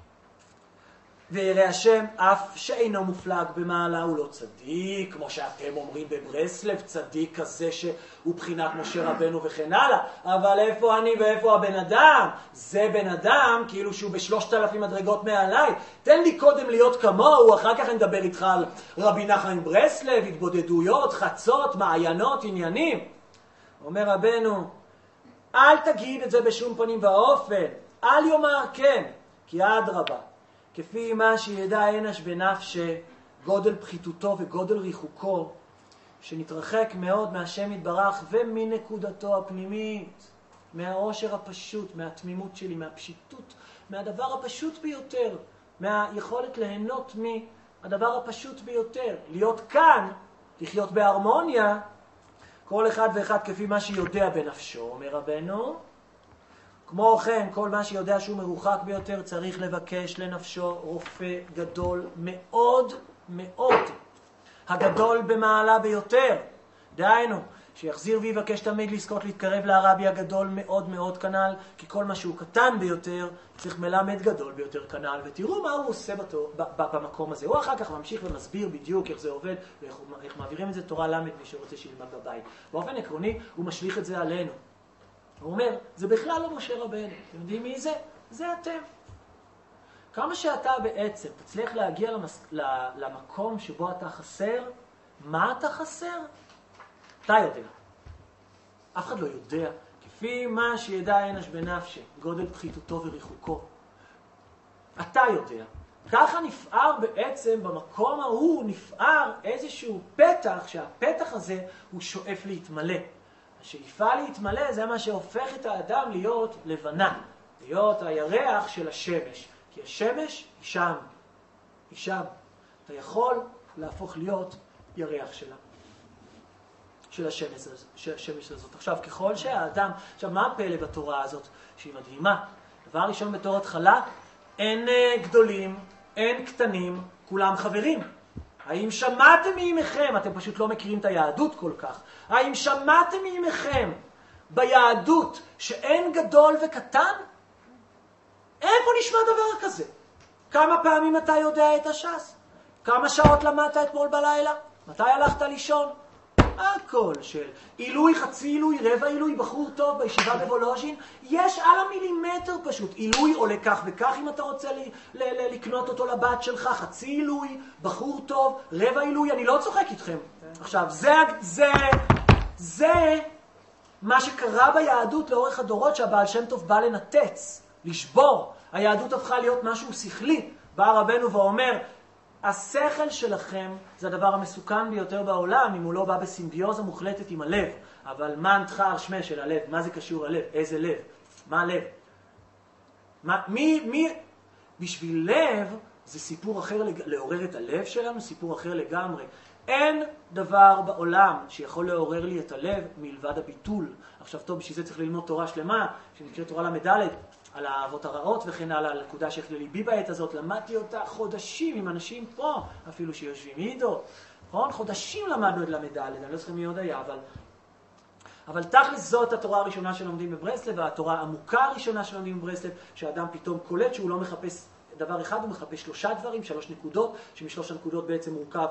וירא השם אף שאינו מופלג במעלה, הוא לא צדיק, כמו שאתם אומרים בברסלב, צדיק כזה שהוא בחינת משה רבנו וכן הלאה. אבל איפה אני ואיפה הבן אדם? זה בן אדם כאילו שהוא ב3,000 מדרגות מעליי. תן לי קודם להיות כמוהו, אחר כך נדבר איתך על רבי נחמן ברסלב, התבודדויות, חצות, מעיינות, עניינים. אומר רבנו, אל תגיד את זה בשום פנים ואופן, אל יאמר כן, כי אדרבה. כפי מה שידע אנש בנפש גודל פחיתותו וגודל ריחוקו, שנתרחק מאוד מהשם יתברך ומנקודתו הפנימית, מהעושר הפשוט, מהתמימות שלי, מהפשיטות, מהדבר הפשוט ביותר, מהיכולת ליהנות מהדבר הפשוט ביותר, להיות כאן, לחיות בהרמוניה, כל אחד ואחד כפי מה שיודע בנפשו, אומר רבנו. כמו כן, כל מה שיודע שהוא מרוחק ביותר צריך לבקש לנפשו רופא גדול מאוד מאוד, הגדול במעלה ביותר. דהיינו, שיחזיר ויבקש תמיד לזכות להתקרב לרבי הגדול מאוד מאוד כנ"ל, כי כל מה שהוא קטן ביותר צריך מלמד גדול ביותר כנ"ל, ותראו מה הוא עושה במקום הזה. הוא אחר כך ממשיך ומסביר בדיוק איך זה עובד ואיך מעבירים את זה תורה למד מי שרוצה שילמד בבית. באופן עקרוני הוא משליך את זה עלינו. הוא אומר, זה בכלל לא משה רבנו. אתם יודעים מי זה? זה אתם. כמה שאתה בעצם תצליח להגיע למקום שבו אתה חסר, מה אתה חסר? אתה יודע. אף אחד לא יודע. כפי מה שידע אנש בנפש, גודל פחיתותו וריחוקו. אתה יודע. ככה נפער בעצם במקום ההוא, נפער איזשהו פתח, שהפתח הזה הוא שואף להתמלא. השאיפה להתמלא זה מה שהופך את האדם להיות לבנה, להיות הירח של השמש. כי השמש היא שם, היא שם. אתה יכול להפוך להיות ירח שלה. של השמש הזאת. עכשיו, ככל שהאדם, עכשיו, מה הפלא בתורה הזאת שהיא מדהימה? דבר ראשון בתור התחלה, אין גדולים, אין קטנים, כולם חברים. האם שמעתם מימיכם, אתם פשוט לא מכירים את היהדות כל כך, האם שמעתם מימיכם ביהדות שאין גדול וקטן? איפה נשמע דבר כזה? כמה פעמים אתה יודע את הש"ס? כמה שעות למדת אתמול בלילה? מתי הלכת לישון? הכל של עילוי, חצי עילוי, רבע עילוי, בחור טוב בישיבה בוולוז'ין, יש על המילימטר פשוט. עילוי עולה כך וכך אם אתה רוצה לקנות אותו לבת שלך, חצי עילוי, בחור טוב, רבע עילוי, אני לא צוחק איתכם. עכשיו, זה מה שקרה ביהדות לאורך הדורות, שהבעל שם טוב בא לנתץ, לשבור. היהדות הפכה להיות משהו שכלי. בא רבנו ואומר, השכל שלכם זה הדבר המסוכן ביותר בעולם, אם הוא לא בא בסימביוזה מוחלטת עם הלב. אבל מה נתחר שמה של הלב? מה זה קשור ללב? איזה לב? מה הלב? בשביל לב זה סיפור אחר, לעורר את הלב שלנו, סיפור אחר לגמרי. אין דבר בעולם שיכול לעורר לי את הלב מלבד הביטול. עכשיו טוב, בשביל זה צריך ללמוד תורה שלמה, שנקראת תורה למדלת, על האהבות הרעות וכן הלאה, על נקודה שהחלה ליבי בעת הזאת, למדתי אותה חודשים עם אנשים פה, אפילו שיושבים אידו. נכון? חודשים למדנו את למדלת, אני לא זוכר מי עוד היה, אבל תכלס זאת התורה הראשונה שלומדים בברסלב, והתורה העמוקה הראשונה שלומדים בברסלב, שהאדם פתאום קולט שהוא לא מחפש דבר אחד, הוא מחפש 3 דברים, 3 נקודות, שמשלוש הנקודות בעצם מורכב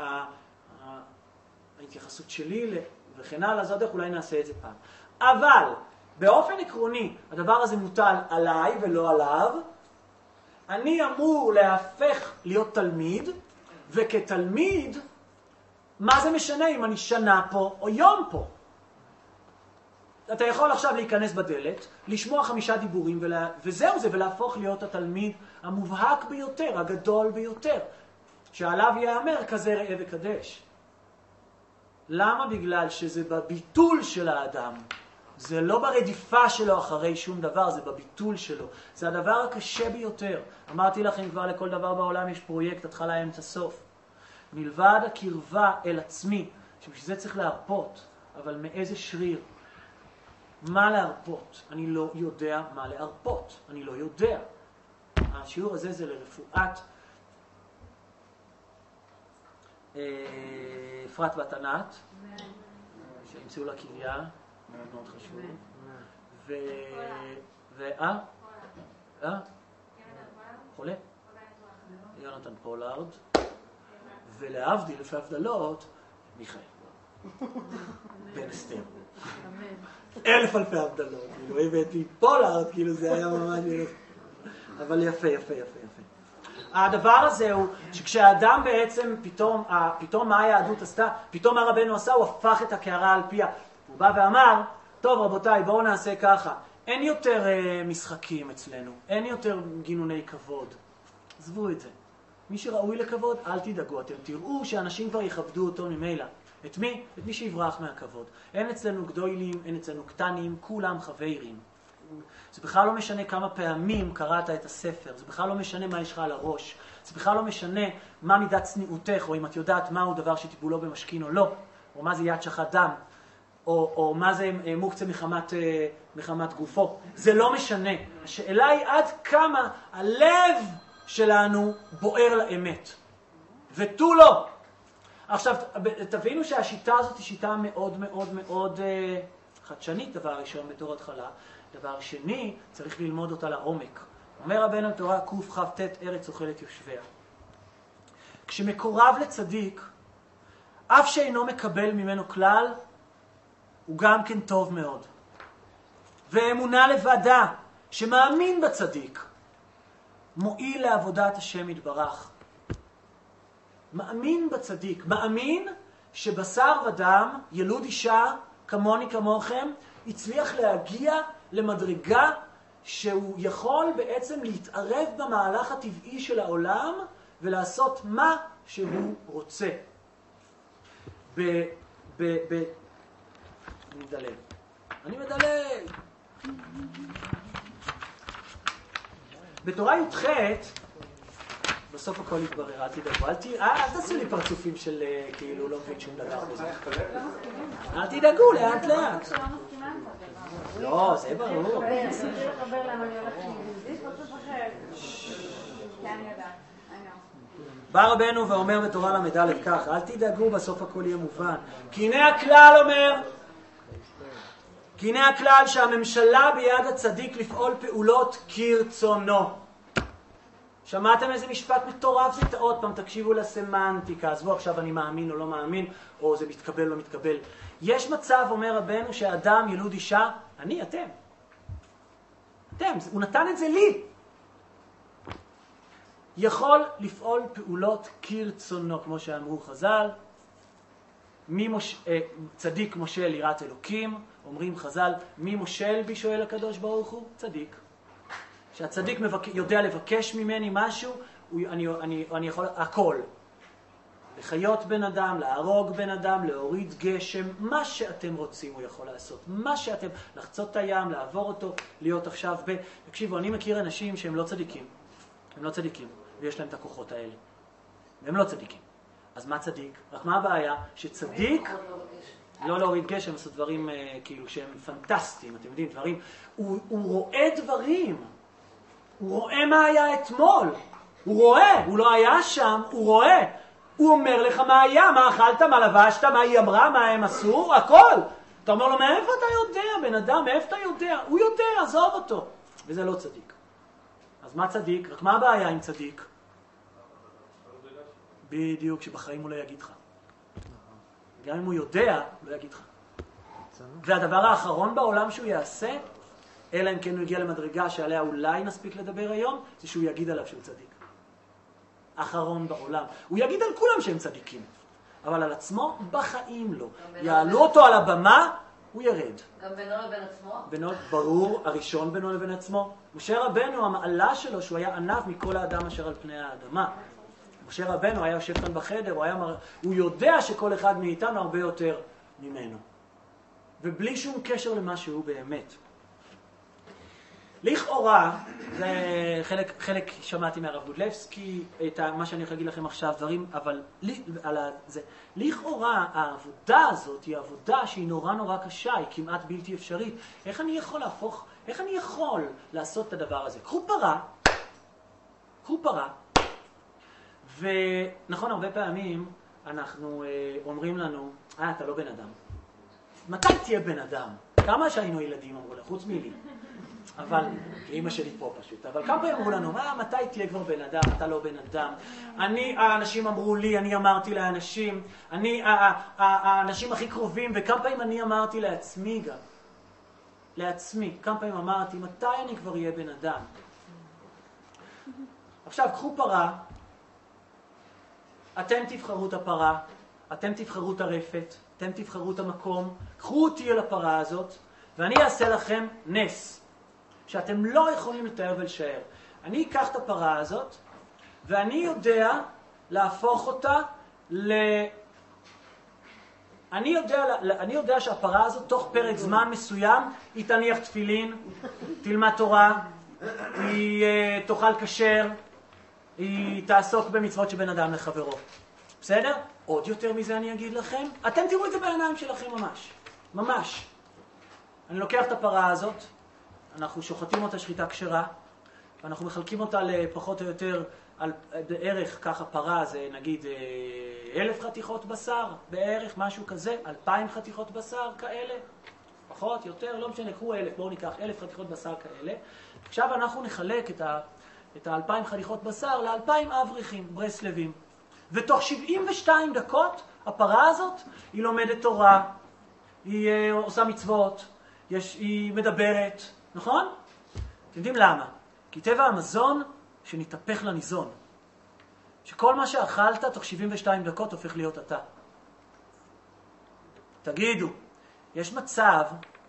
ההתייחסות שלי וכן הלאה, זאת אולי נעשה את זה פעם. אבל באופן עקרוני, הדבר הזה מוטל עליי ולא עליו. אני אמור להפך להיות תלמיד, וכתלמיד, מה זה משנה אם אני שנה פה או יום פה? אתה יכול עכשיו להיכנס בדלת, לשמוע 5 דיבורים, וזהו זה, ולהפוך להיות התלמיד המובהק ביותר, הגדול ביותר, שעליו יאמר כזה ראה וקדש. למה? בגלל שזה בביטול של האדם. זה לא ברדיפה שלו אחרי שום דבר, זה בביטול שלו. זה הדבר הקשה ביותר. אמרתי לכם כבר, לכל דבר בעולם יש פרויקט, התחלה, אמצע, סוף. מלבד הקרבה אל עצמי, שבשביל זה צריך להרפות, אבל מאיזה שריר? מה להרפות? אני לא יודע מה להרפות. אני לא יודע. השיעור הזה זה לרפואת אפרת בת ענת, שהמציאו לה קריה. מאוד חשוב. חולה? יונתן פולארד. ולהבדיל, לפי הבדלות, מיכאל. בן אסתר. 1000 אלפי הבדלות. כאילו, הבאתי פולארד, כאילו זה היה ממש... אבל יפה. הדבר הזה הוא שכשהאדם בעצם פתאום מה היהדות עשתה, פתאום מה רבנו עשה, הוא הפך את הקערה על פיה. הוא בא ואמר, טוב רבותיי, בואו נעשה ככה. אין יותר משחקים אצלנו, אין יותר גינוני כבוד. עזבו את זה. מי שראוי לכבוד, אל תדאגו. אתם תראו שאנשים כבר יכבדו אותו ממילא. את מי? את מי שיברח מהכבוד. אין אצלנו גדולים, אין אצלנו קטנים, כולם חברים. זה בכלל לא משנה כמה פעמים קראת את הספר, זה בכלל לא משנה מה יש לך על הראש, זה בכלל לא משנה מה מידת צניעותך, או אם את יודעת מהו דבר שטיפולו במשכין או לא, או מה זה יד שחת דם, או מה זה מוקצה מחמת גופו. זה לא משנה. השאלה היא עד כמה הלב שלנו בוער לאמת. ותו לא. עכשיו, תבינו שהשיטה הזאת היא שיטה מאוד מאוד מאוד חדשנית, דבר ראשון בתור התחלה. דבר שני, צריך ללמוד אותה לעומק. אומר רבנו בתורה קכ"ט ארץ אוכלת יושביה. כשמקורב לצדיק, אף שאינו מקבל ממנו כלל, הוא גם כן טוב מאוד. ואמונה לבדה, שמאמין בצדיק, מועיל לעבודת השם יתברך. מאמין בצדיק, מאמין שבשר ודם, ילוד אישה, כמוני כמוכם, הצליח להגיע למדרגה שהוא יכול בעצם להתערב במהלך הטבעי של ולעשות מה שהוא רוצה. אני מדלג. בתורה י"ח בסוף הכל יתברר, אל תדאגו. אל תעשו לי פרצופים של כאילו לא מבין שום דבר בזה. אל תדאגו, לאט לאט. לא, זה ברור. בא רבנו ואומר בתורה למד' כך, אל תדאגו, בסוף הכל יהיה מובן. כי הנה הכלל אומר, כי הנה הכלל שהממשלה ביד הצדיק לפעול פעולות כרצונו. שמעתם איזה משפט מטורף? זה עוד פעם, תקשיבו לסמנטיקה, עזבו עכשיו אני מאמין או לא מאמין, או זה מתקבל או לא מתקבל. יש מצב, אומר רבנו, שהאדם ילוד אישה, אתם, הוא נתן את זה לי. יכול לפעול פעולות כרצונו, כמו שאמרו חז"ל, צדיק מושל יראת אלוקים, אומרים חז"ל, מי מושל בי שואל הקדוש ברוך הוא? צדיק. שהצדיק יודע לבקש ממני משהו, אני יכול הכל. לחיות בן אדם, להרוג בן אדם, להוריד גשם, מה שאתם רוצים הוא יכול לעשות. מה שאתם, לחצות את הים, לעבור אותו, להיות עכשיו תקשיבו, אני מכיר אנשים שהם לא צדיקים. הם לא צדיקים, ויש להם את הכוחות האלה. והם לא צדיקים. אז מה צדיק? רק מה הבעיה? שצדיק לא להוריד גשם, לעשות דברים כאילו שהם פנטסטיים, אתם יודעים, דברים, הוא רואה דברים. הוא רואה מה היה אתמול. הוא רואה, הוא לא היה שם, הוא רואה. הוא אומר לך מה היה, מה אכלת, מה לבשת, מה היא אמרה, מה הם עשו, הכל. אתה אומר לו, מאיפה אתה יודע, בן אדם, מאיפה אתה יודע? הוא יודע, עזוב אותו. וזה לא צדיק. אז מה צדיק? רק מה הבעיה עם צדיק? בדיוק, שבחיים הוא לא יגיד לך. גם אם הוא יודע, הוא לא יגיד לך. והדבר האחרון בעולם שהוא יעשה, אלא אם כן הוא יגיע למדרגה שעליה אולי נספיק לדבר היום, זה שהוא יגיד עליו שהוא צדיק. אחרון בעולם. הוא יגיד על כולם שהם צדיקים. אבל על עצמו, בחיים לא. יעלו אותו על הבמה, הוא ירד. גם בינו לבין עצמו? ברור, הראשון בינו לבין עצמו. משה רבנו, המעלה שלו, שהוא היה ענב מכל האדם אשר על פני האדמה. משה רבנו היה יושב כאן בחדר, הוא יודע שכל אחד מאיתנו הרבה יותר ממנו. ובלי שום קשר למה שהוא באמת. לכאורה, זה חלק שמעתי מהרב גודלבסקי, את מה שאני יכול להגיד לכם עכשיו, דברים, אבל לכאורה העבודה הזאת היא עבודה שהיא נורא קשה, היא כמעט בלתי אפשרית. איך אני יכול לעשות את הדבר הזה? קחו פרה, ונכון, הרבה פעמים אנחנו אומרים לנו, אתה לא בן אדם. מתי תהיה בן אדם? כמה שהיינו ילדים אמרו לה, חוץ מילי. אבל, אמא שלי פה פשוט, אבל כמה פעמים אמרו לנו, מתי תהיה כבר בן אדם, אתה לא בן אדם. האנשים אמרו לי, אני אמרתי לאנשים, האנשים הכי קרובים, וכמה פעמים אני אמרתי לעצמי גם. לעצמי, כמה פעמים אמרתי, מתי אני כבר אהיה בן אדם? עכשיו, קחו פרה, אתם תבחרו את הפרה, אתם תבחרו את הרפת, אתם תבחרו את המקום, קחו אותי אל הפרה הזאת, ואני אעשה לכם נס. שאתם לא יכולים לתאר ולשער. אני אקח את הפרה הזאת, ואני יודע להפוך אותה אני יודע שהפרה הזאת, תוך פרק זמן מסוים, היא תניח תפילין, תלמד תורה, היא תאכל כשר, היא תעסוק במצוות של בן אדם לחברו. בסדר? עוד יותר מזה אני אגיד לכם. אתם תראו את זה בעיניים שלכם ממש. אני לוקח את הפרה הזאת, אנחנו שוחטים אותה שחיטה כשרה, ואנחנו מחלקים אותה לפחות או יותר, בערך ככה פרה זה נגיד 1,000 חתיכות בשר, בערך משהו כזה, 2,000 חתיכות בשר כאלה, פחות, יותר, לא משנה, קחו 1,000, בואו ניקח 1,000 חתיכות בשר כאלה. עכשיו אנחנו נחלק את 2,000 חתיכות בשר ל2,000 אברכים, ברסלבים. ותוך 72 דקות הפרה הזאת היא לומדת תורה, היא עושה מצוות, היא מדברת, נכון? אתם יודעים למה? כי טבע המזון שנתהפך לניזון. שכל מה שאכלת תוך 72 דקות הופך להיות אתה. תגידו, יש מצב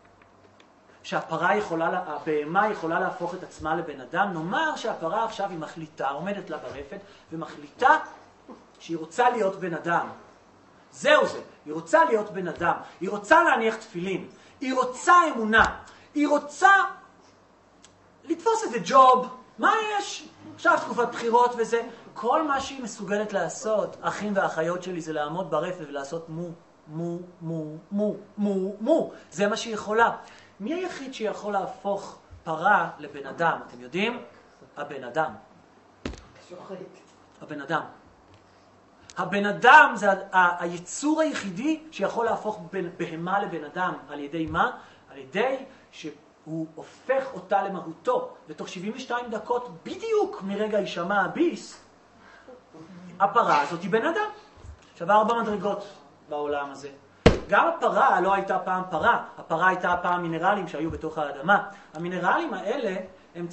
הבהמה יכולה להפוך את עצמה לבן אדם? נאמר שהפרה עכשיו היא מחליטה, עומדת לה ברפת, ומחליטה שהיא רוצה להיות בן אדם. זהו זה, היא רוצה להיות בן אדם, היא רוצה להניח תפילין, היא רוצה אמונה, היא רוצה לתפוס איזה ג'וב, מה יש? עכשיו תקופת בחירות וזה. כל מה שהיא מסוגלת לעשות, אחים ואחיות שלי, זה לעמוד ברפת ולעשות מו, מו, מו, מו, מו, מו. זה מה שהיא יכולה. מי היחיד שיכול להפוך פרה לבן אדם? אתם יודעים? הבן אדם. הבן אדם. הבן אדם זה היצור היחידי שיכול להפוך בהמה לבן אדם. על ידי מה? על ידי שהוא הופך אותה למהותו. ותוך 72 דקות בדיוק מרגע הישמע הביס, הפרה הזאת היא בן אדם. עכשיו 4 מדרגות בעולם הזה. גם הפרה לא הייתה פעם פרה, הפרה הייתה פעם מינרלים שהיו בתוך האדמה. המינרלים האלה, עם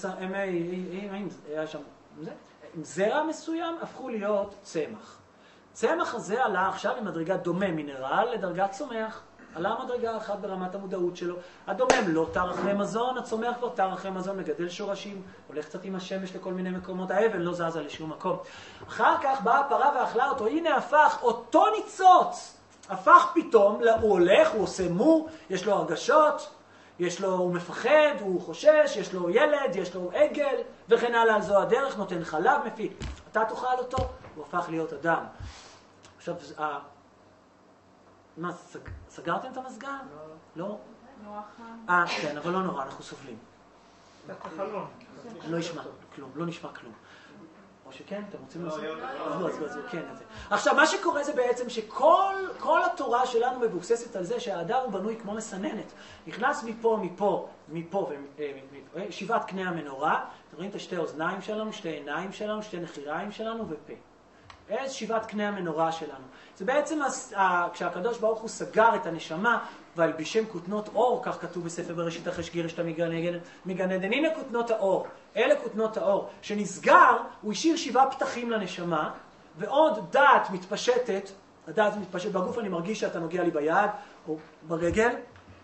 זרע מסוים, הפכו להיות צמח. צמח הזה עלה עכשיו למדרגה דומה מינרל לדרגת צומח. עלה מדרגה אחת ברמת המודעות שלו. הדומם לא תר אחרי מזון, הצומח כבר תר אחרי מזון, מגדל שורשים, הולך קצת עם השמש לכל מיני מקומות, האבן לא זזה לשום מקום. אחר כך באה הפרה ואכלה אותו, הנה הפך אותו ניצוץ. הפך פתאום, הוא הולך, הוא עושה מו, יש לו הרגשות, הוא מפחד, הוא חושש, יש לו ילד, יש לו עגל, וכן הלאה על זו הדרך, נותן חלב מפיק. אתה תאכל אותו, הוא הפך להיות אדם. עכשיו, מה, סגרתם את המזגן? לא? נורא חם. כן, אבל לא נורא, אנחנו סובלים. לא ישמע כלום, לא נשמע כלום. או שכן, אתם רוצים לעשות? לא, אז כן, את זה. עכשיו, מה שקורה זה בעצם שכל התורה שלנו מבוססת על זה שהאדם הוא בנוי כמו מסננת. נכנס מפה, 7 קני המנורה, אתם רואים את 2 אוזניים שלנו, 2 עיניים שלנו, 2 נחיריים שלנו ופה. 7 קני המנורה שלנו. זה בעצם כשהקדוש ברוך הוא סגר את הנשמה והלבישם כותנות אור, כך כתוב בספר בראשית אחרי שגירשת מגן עדן. הנה כותנות האור, אלה כותנות האור. שנסגר, הוא השאיר 7 פתחים לנשמה, ועוד דעת מתפשטת, הדעת מתפשטת בגוף, אני מרגיש שאתה נוגע לי ביד או ברגל,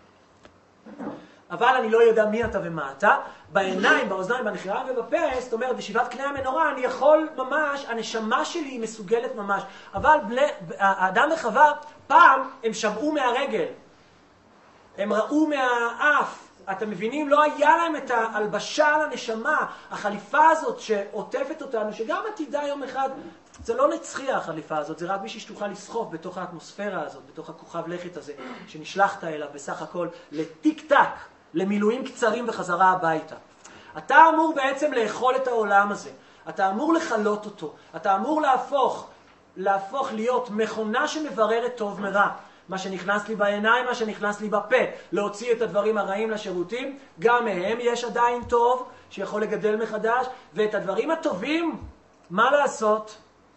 אבל אני לא יודע מי אתה ומה אתה. בעיניים, באוזניים, בנחיריים ובפה, זאת אומרת, ב7 קני המנורה אני יכול ממש, הנשמה שלי היא מסוגלת ממש. אבל האדם וחווה, פעם הם שמעו מהרגל, הם ראו מהאף. אתם מבינים? לא היה להם את ההלבשה על הנשמה, החליפה הזאת שעוטפת אותנו, שגם עתידה יום אחד, זה לא נצחי החליפה הזאת, זה רק בשביל שתוכל לסחוף בתוך האטמוספירה הזאת, בתוך הכוכב לכת הזה, שנשלחת אליו בסך הכל לטיק טק, למילואים קצרים וחזרה הביתה. אתה אמור בעצם לאכול את העולם הזה, אתה אמור לחלות אותו, אתה אמור להפוך להיות מכונה שמבררת טוב מרע. מה שנכנס לי בעיניים, מה שנכנס לי בפה, להוציא את הדברים הרעים לשירותים, גם מהם יש עדיין טוב שיכול לגדל מחדש, ואת הדברים הטובים, מה לעשות?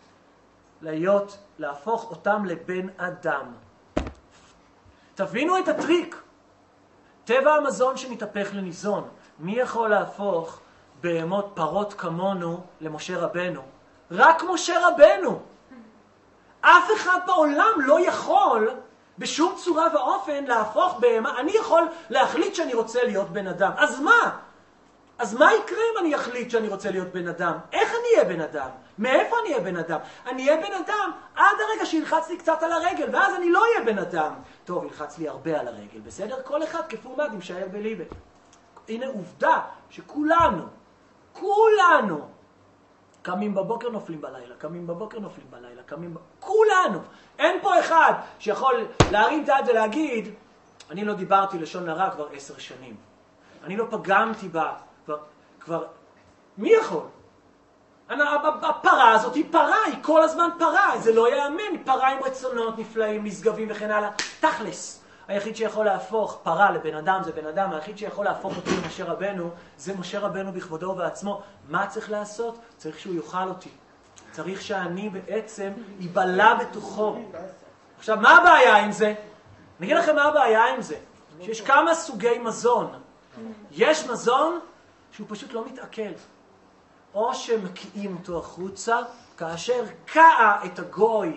להפוך אותם לבן אדם. תבינו את הטריק. טבע המזון שמתהפך לניזון. מי יכול להפוך בהמות פרות כמונו למשה רבנו? רק משה רבנו. אף אחד בעולם לא יכול בשום צורה ואופן להפוך בהמה. אני יכול להחליט שאני רוצה להיות בן אדם. אז מה? אז מה יקרה אם אני אחליט שאני רוצה להיות בן אדם? איך אני אהיה בן אדם? מאיפה אני אהיה בן אדם? אני אהיה בן אדם עד הרגע שילחץ לי קצת על הרגל, ואז אני לא אהיה בן אדם. טוב, ילחץ לי הרבה על הרגל, בסדר? כל אחד כפורמד עם שער בליבה. הנה עובדה שכולנו, קמים בבוקר נופלים בלילה, כולנו. אין פה אחד שיכול להרים דעת ולהגיד, אני לא דיברתי לשון הרע כבר 10 שנים. אני לא פגמתי בה כבר... מי יכול? הפרה הזאת היא פרה, היא כל הזמן פרה, זה לא יאמן, פרה עם רצונות נפלאים, נשגבים וכן הלאה. תכלס, היחיד שיכול להפוך פרה לבן אדם זה בן אדם, היחיד שיכול להפוך אותי למשה רבנו זה משה רבנו בכבודו ובעצמו. מה צריך לעשות? צריך שהוא יאכל אותי. צריך שאני בעצם ייבלע בתוכו. עכשיו, מה הבעיה עם זה? אני אגיד לכם מה הבעיה עם זה. שיש כמה סוגי מזון. יש מזון שהוא פשוט לא מתעכל. או שמקיאים אותו החוצה, כאשר קעה את הגוי,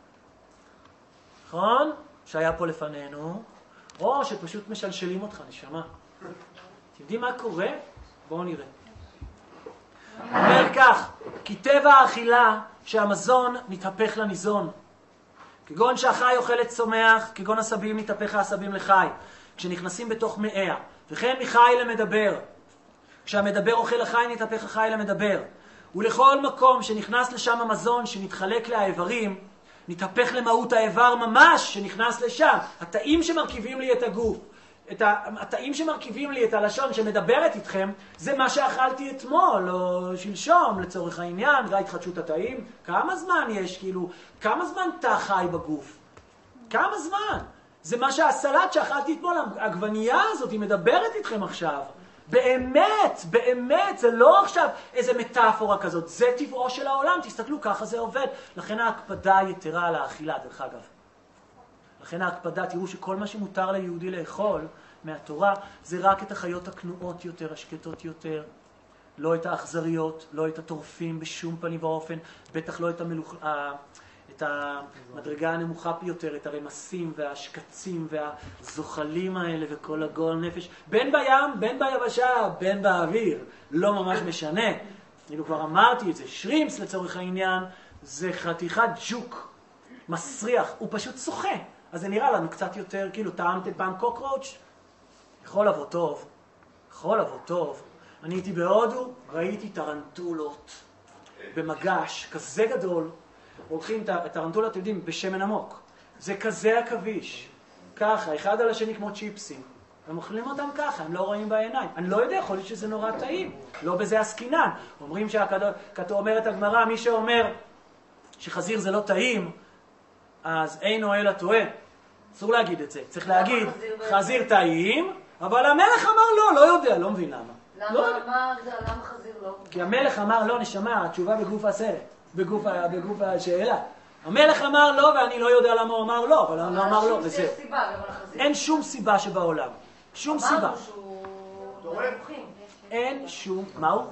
נכון? שהיה פה לפנינו, או שפשוט משלשלים אותך, נשמה. אתם יודעים מה קורה? בואו נראה. אומר כך, כי טבע האכילה שהמזון מתהפך לניזון. כגון שהחי אוכל את צומח, כגון עשבים מתהפך העשבים לחי. כשנכנסים בתוך מאיה, וכן מחי למדבר. כשהמדבר אוכל החי נתהפך החי למדבר. ולכל מקום שנכנס לשם המזון שנתחלק לאיברים, נתהפך למהות האיבר ממש שנכנס לשם. התאים שמרכיבים לי את הגוף, התאים שמרכיבים לי את הלשון שמדברת איתכם, זה מה שאכלתי אתמול או שלשום לצורך העניין, והתחדשות התאים. כמה זמן יש, כאילו, כמה זמן תא חי בגוף? כמה זמן? זה מה שהסלט שאכלתי אתמול, העגבנייה הזאת, היא מדברת איתכם עכשיו. באמת, באמת, זה לא עכשיו איזה מטאפורה כזאת, זה טבעו של העולם, תסתכלו, ככה זה עובד. לכן ההקפדה יתרה על האכילה, דרך אגב. לכן ההקפדה, תראו שכל מה שמותר ליהודי לאכול מהתורה, זה רק את החיות הכנועות יותר, השקטות יותר, לא את האכזריות, לא את הטורפים בשום פנים ואופן, בטח לא את המדרגה הנמוכה ביותר, את הרמסים והשקצים והזוחלים האלה וכל הגועל נפש, בין בים, בין ביבשה, בין באוויר, לא ממש משנה. אני כבר אמרתי את זה, שרימפס לצורך העניין, זה חתיכת ג'וק מסריח, הוא פשוט שוחה. אז זה נראה לנו קצת יותר, כאילו, טעמתם פעם קוקרוץ'? יכול לבוא טוב, יכול לבוא טוב. אני הייתי בהודו, ראיתי טרנטולות במגש, כזה גדול. הולכים את הטרנטולות, אתם יודעים, בשמן עמוק. זה כזה עכביש. ככה, אחד על השני כמו צ'יפסים. הם אוכלים אותם ככה, הם לא רואים בעיניים. אני לא יודע, יכול להיות שזה נורא טעים. לא בזה עסקינן. אומרים אומרת הגמרא, מי שאומר שחזיר זה לא טעים, אז אינו אלא טועה. אסור להגיד את זה. צריך להגיד, חזיר טעים, אבל המלך אמר לא יודע, לא מבין למה. למה חזיר לא? כי המלך אמר לא, נשמה, התשובה בגוף הסרט, בגוף השאלה. המלך אמר לא, ואני לא יודע למה הוא אמר לא, אבל הוא אמר לא, וזה. אין שום סיבה שבעולם. שום סיבה. אמרנו שהוא מרוחים. אין שום, מהו?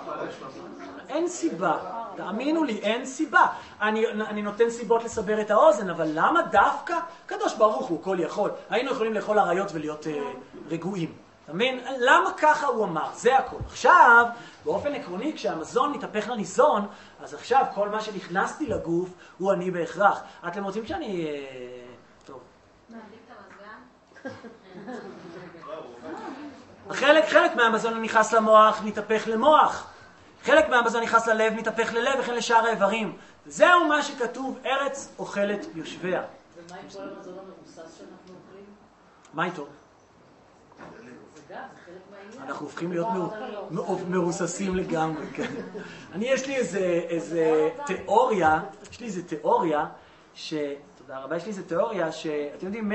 אין סיבה, תאמינו לי, אין סיבה. אני נותן סיבות לסבר את האוזן, אבל למה דווקא? קדוש ברוך הוא כל יכול. היינו יכולים לאכול אריות ולהיות רגועים. אתה מבין? למה ככה הוא אמר? זה הכל. עכשיו, באופן עקרוני, כשהמזון מתהפך לניזון, אז עכשיו כל מה שנכנסתי לגוף הוא אני בהכרח. אתם רוצים שאני... טוב. מעדיף את המזגן? חלק מהמזון הנכנס למוח מתהפך למוח. חלק מהמזון נכנס ללב מתהפך ללב וכן לשאר האיברים. זהו מה שכתוב, ארץ אוכלת יושביה. ומה עם כל המזון המרוסס שאנחנו אוכלים? מה איתו? זה חלק מהעניין. אנחנו הופכים להיות מרוססים לגמרי. יש לי איזה תיאוריה, תודה רבה, יש לי איזה תיאוריה שאתם יודעים,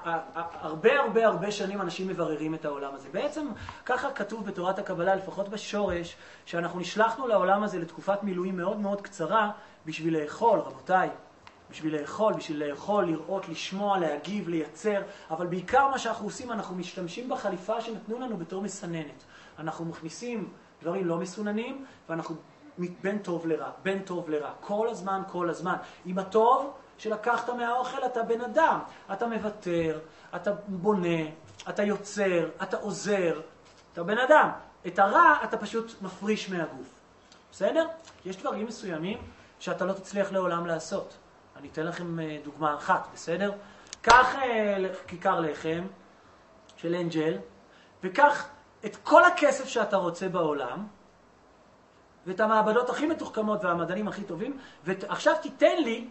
הרבה שנים אנשים מבררים את העולם הזה. בעצם ככה כתוב בתורת הקבלה, לפחות בשורש, שאנחנו נשלחנו לעולם הזה לתקופת מילואים מאוד מאוד קצרה בשביל לאכול, רבותיי. בשביל לאכול, לראות, לשמוע, להגיב, לייצר, אבל בעיקר מה שאנחנו עושים, אנחנו משתמשים בחליפה שנתנו לנו בתור מסננת. אנחנו מכניסים דברים לא מסוננים, ואנחנו בין טוב לרע, כל הזמן. עם הטוב שלקחת מהאוכל, אתה בן אדם, אתה מוותר, אתה בונה, אתה יוצר, אתה עוזר, אתה בן אדם. את הרע אתה פשוט מפריש מהגוף. בסדר? יש דברים מסוימים שאתה לא תצליח לעולם לעשות. אני אתן לכם דוגמה אחת, בסדר? קח כיכר לחם של אנג'ל, וקח את כל הכסף שאתה רוצה בעולם, ואת המעבדות הכי מתוחכמות והמדענים הכי טובים, ועכשיו תיתן לי,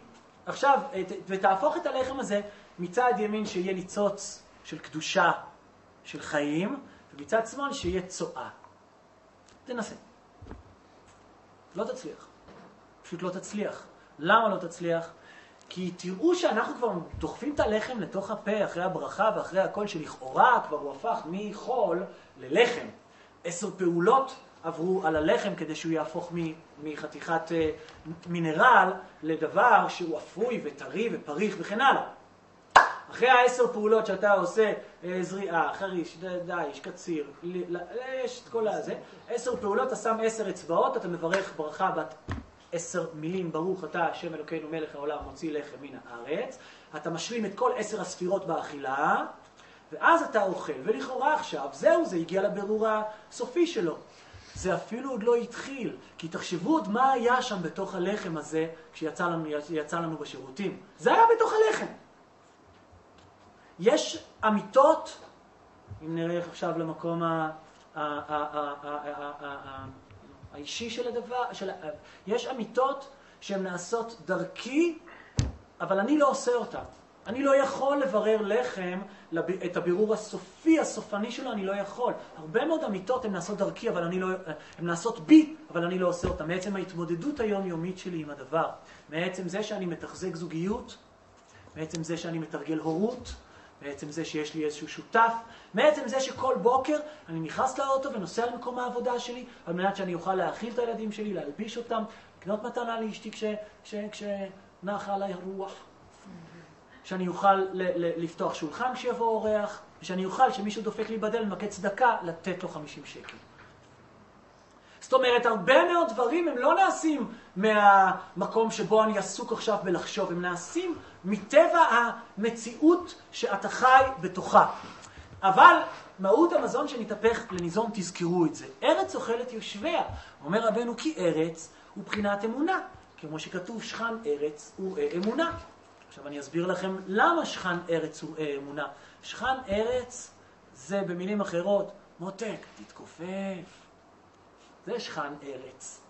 ותהפוך את הלחם הזה מצד ימין שיהיה ניצוץ של קדושה, של חיים, ומצד שמאל שיהיה צואה. תנסה. לא תצליח. פשוט לא תצליח. למה לא תצליח? כי תראו שאנחנו כבר דוחפים את הלחם לתוך הפה אחרי הברכה ואחרי הכל שלכאורה כבר הוא הפך מחול ללחם. 10 פעולות עברו על הלחם כדי שהוא יהפוך מחתיכת מינרל לדבר שהוא אפוי וטרי ופריך וכן הלאה. אחרי 10 פעולות שאתה עושה, זריעה, חריש, דייש, קציר, יש את כל הזה, 10 פעולות, אתה שם 10 אצבעות, אתה מברך ברכה בת 10 מילים, ברוך אתה השם אלוקינו מלך העולם מוציא לחם מן הארץ, אתה משלים את כל 10 הספירות באכילה, ואז אתה אוכל, ולכאורה עכשיו, זה הגיע לבירור הסופי שלו. זה אפילו עוד לא התחיל, כי תחשבו עוד מה היה שם בתוך הלחם הזה, כשיצא לנו בשירותים. זה היה בתוך הלחם. יש אמיתות, אם נראה עכשיו למקום האישי של הדבר, יש אמיתות שהן נעשות דרכי, אבל אני לא עושה אותן. אני לא יכול לברר לחם את הבירור הסופי, הסופני שלו, אני לא יכול. הרבה מאוד אמיתות הן נעשות דרכי, אבל הן נעשות בי, אבל אני לא עושה אותן. מעצם ההתמודדות היומיומית שלי עם הדבר, מעצם זה שאני מתחזק זוגיות, מעצם זה שאני מתרגל הורות, מעצם זה שיש לי איזשהו שותף, מעצם זה שכל בוקר אני נכנס לאוטו ונוסע למקום העבודה שלי, על מנת שאני אוכל להאכיל את הילדים שלי, להלביש אותם, לקנות מתנה לאשתי כשנחה עליי הרוח. שאני אוכל לפתוח שולחן כשיבוא אורח, ושאני אוכל שמישהו דופק לי בדלת ומבקש צדקה, לתת לו 50 שקל. זאת אומרת, הרבה מאוד דברים הם לא נעשים מהמקום שבו אני עסוק עכשיו בלחשוב, הם נעשים מטבע המציאות שאתה חי בתוכה. אבל מהות המזון שנתהפך לניזון, תזכרו את זה. ארץ אוכלת יושביה. אומר רבנו כי ארץ הוא בחינת אמונה. כמו שכתוב שכן ארץ הוא אמונה. עכשיו אני אסביר לכם למה שכן ארץ הוא אמונה. שכן ארץ זה במילים אחרות, מותק, תתכופף. זה שכן ארץ.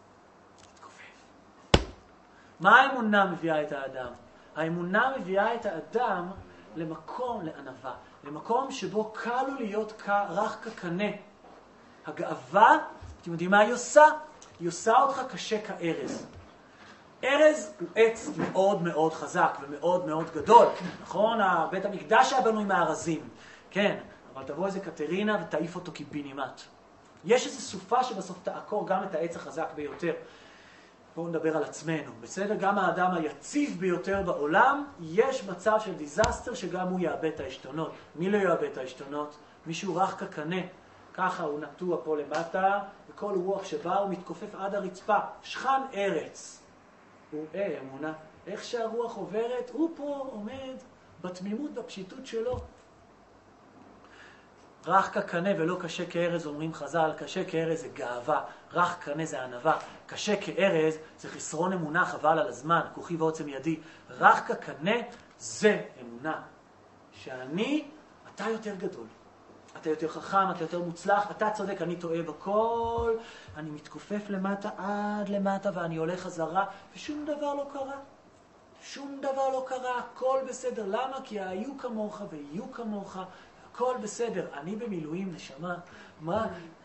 תתכופף. מה האמונה מביאה את האדם? האמונה מביאה את האדם למקום, לענווה. למקום שבו קל לו להיות רך כקנה. הגאווה, אתם יודעים מה היא עושה? היא עושה אותך קשה כארז. ארז הוא עץ מאוד מאוד חזק ומאוד מאוד גדול. נכון? בית המקדש היה בנוי מהארזים. כן, אבל תבוא איזה קטרינה ותעיף אותו קיבינימט. יש איזו סופה שבסוף תעקור גם את העץ החזק ביותר. בואו נדבר על עצמנו. בסדר? גם האדם היציב ביותר בעולם, יש מצב של דיזסטר שגם הוא יאבד את העשתונות. מי לא יאבד את העשתונות? מישהו רך כקנה. ככה הוא נטוע פה למטה, וכל רוח שבא הוא מתכופף עד הרצפה. שכן ארץ. הוא אמונה. איך שהרוח עוברת, הוא פה עומד בתמימות, בפשיטות שלו. רך כקנה ולא קשה כארז, אומרים חז"ל, קשה כארז זה גאווה, רך כקנה זה ענווה, קשה כארז זה חסרון אמונה, חבל על הזמן, כוחי ועוצם ידי. רך כקנה זה אמונה, אתה יותר גדול, אתה יותר חכם, אתה יותר מוצלח, אתה צודק, אני טועה בכל, אני מתכופף למטה עד למטה ואני הולך חזרה, ושום דבר לא קרה. שום דבר לא קרה, הכל בסדר. למה? כי היו כמוך ויהיו כמוך, הכל בסדר. אני במילואים, נשמה. מה?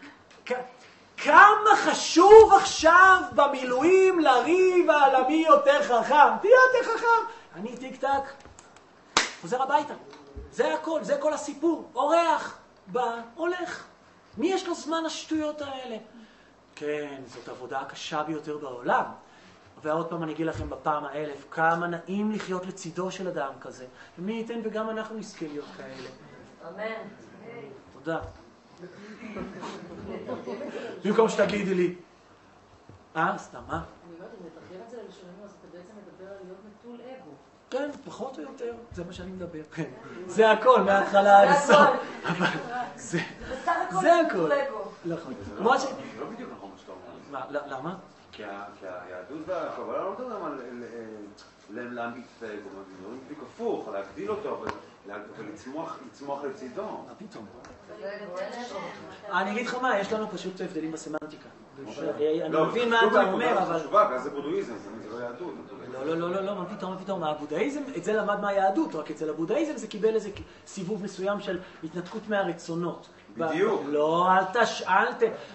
כמה חשוב עכשיו במילואים לריב על מי יותר חכם. תהיה יותר חכם. אני טיק טק, חוזר הביתה. זה הכל, זה כל הסיפור. אורח, בא, הולך. מי יש לו זמן השטויות האלה? כן, זאת עבודה הקשה ביותר בעולם. ועוד פעם אני אגיד לכם בפעם 1000, כמה נעים לחיות לצידו של אדם כזה. ומי ייתן וגם אנחנו נזכה להיות כאלה. אמן. תודה. במקום שתגידי לי. סתם, מה? אני אומרת, אם נתרגם את זה ללשוננו, אז אתה בעצם מדבר על להיות נטול אגו. כן, פחות או יותר, זה מה שאני מדבר. זה הכל, מההתחלה עד הסוף. זה הכל. נכון. לא בדיוק נכון מה שאתה אומר. למה? כי היהדות והקבלה לא מדברים על להעמיד אגו, מדברים בדיוק הפוך, להגדיל אותו, ולצמוח לצידו. מה פתאום? אני אגיד לך מה, יש לנו פשוט הבדלים בסמנטיקה. אני מבין מה אתה אומר, אבל... אז זה בודהיזם, זה לא יהדות. לא, מה פתאום? הבודהיזם, את זה למד מהיהדות, רק אצל הבודהיזם זה קיבל איזה סיבוב מסוים של התנתקות מהרצונות. בדיוק. לא, אל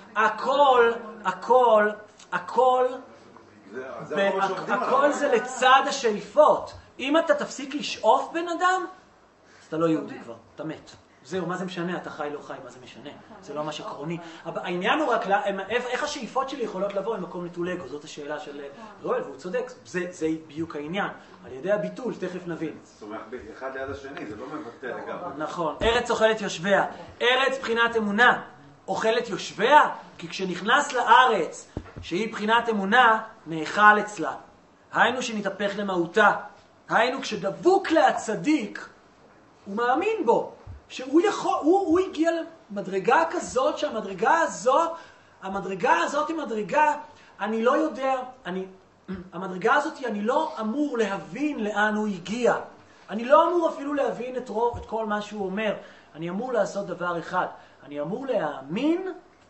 הכל זה לצד השאיפות. אם אתה תפסיק לשאוף בן אדם, אז אתה לא יהודי כבר, אתה מת. זהו, מה זה משנה? אתה חי, לא חי, מה זה משנה? זה לא ממש עקרוני. העניין הוא רק, איך השאיפות שלי יכולות לבוא למקום נטול אגו? זאת השאלה של רואל, והוא צודק. זה בדיוק העניין. על ידי הביטול, תכף נבין. צומח אחד ליד השני, זה לא מבטא לגמרי. נכון. ארץ אוכלת יושביה. ארץ בחינת אמונה. אוכלת יושביה, כי כשנכנס לארץ, שהיא בחינת אמונה, נאכל אצלה. היינו שנתהפך למהותה. היינו כשדבוק להצדיק, הוא מאמין בו. שהוא יכול, הוא הגיע למדרגה כזאת, שהמדרגה הזאת היא מדרגה, אני לא יודע, המדרגה הזאת אני לא אמור להבין לאן הוא הגיע. אני לא אמור אפילו להבין את כל מה שהוא אומר. אני אמור לעשות דבר אחד. אני אמור להאמין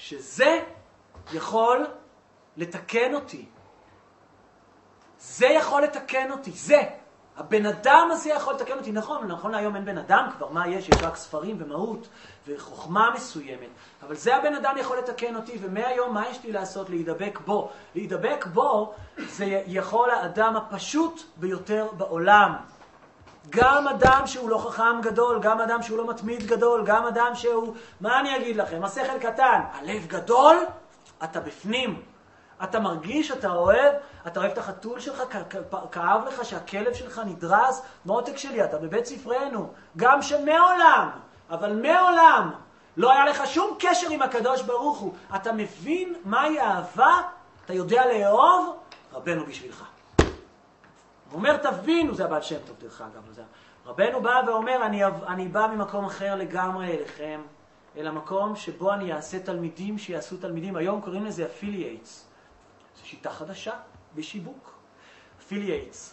שזה יכול לתקן אותי. זה יכול לתקן אותי, זה. הבן אדם הזה יכול לתקן אותי. נכון להיום אין בן אדם כבר, מה יש? יש רק ספרים ומהות וחוכמה מסוימת. אבל זה הבן אדם יכול לתקן אותי, ומהיום מה יש לי לעשות? להידבק בו. להידבק בו זה יכול האדם הפשוט ביותר בעולם. גם אדם שהוא לא חכם גדול, גם אדם שהוא לא מתמיד גדול, גם אדם שהוא, מה אני אגיד לכם? השכל קטן, הלב גדול, אתה בפנים. אתה מרגיש, אתה אוהב את החתול שלך, כאב לך שהכלב שלך נדרס, מותק שלי, אתה בבית ספרנו, גם שמעולם, אבל מעולם, לא היה לך שום קשר עם הקדוש ברוך הוא, אתה מבין מהי אהבה, אתה יודע לאהוב, רבנו בשבילך. הוא אומר, תבינו, זה הבעל שם טוב דרך אגב, זה. רבנו בא ואומר, אני בא ממקום אחר לגמרי אליכם, אל המקום שבו אני אעשה תלמידים שיעשו תלמידים, היום קוראים לזה affiliates. זו שיטה חדשה בשיווק. affiliates.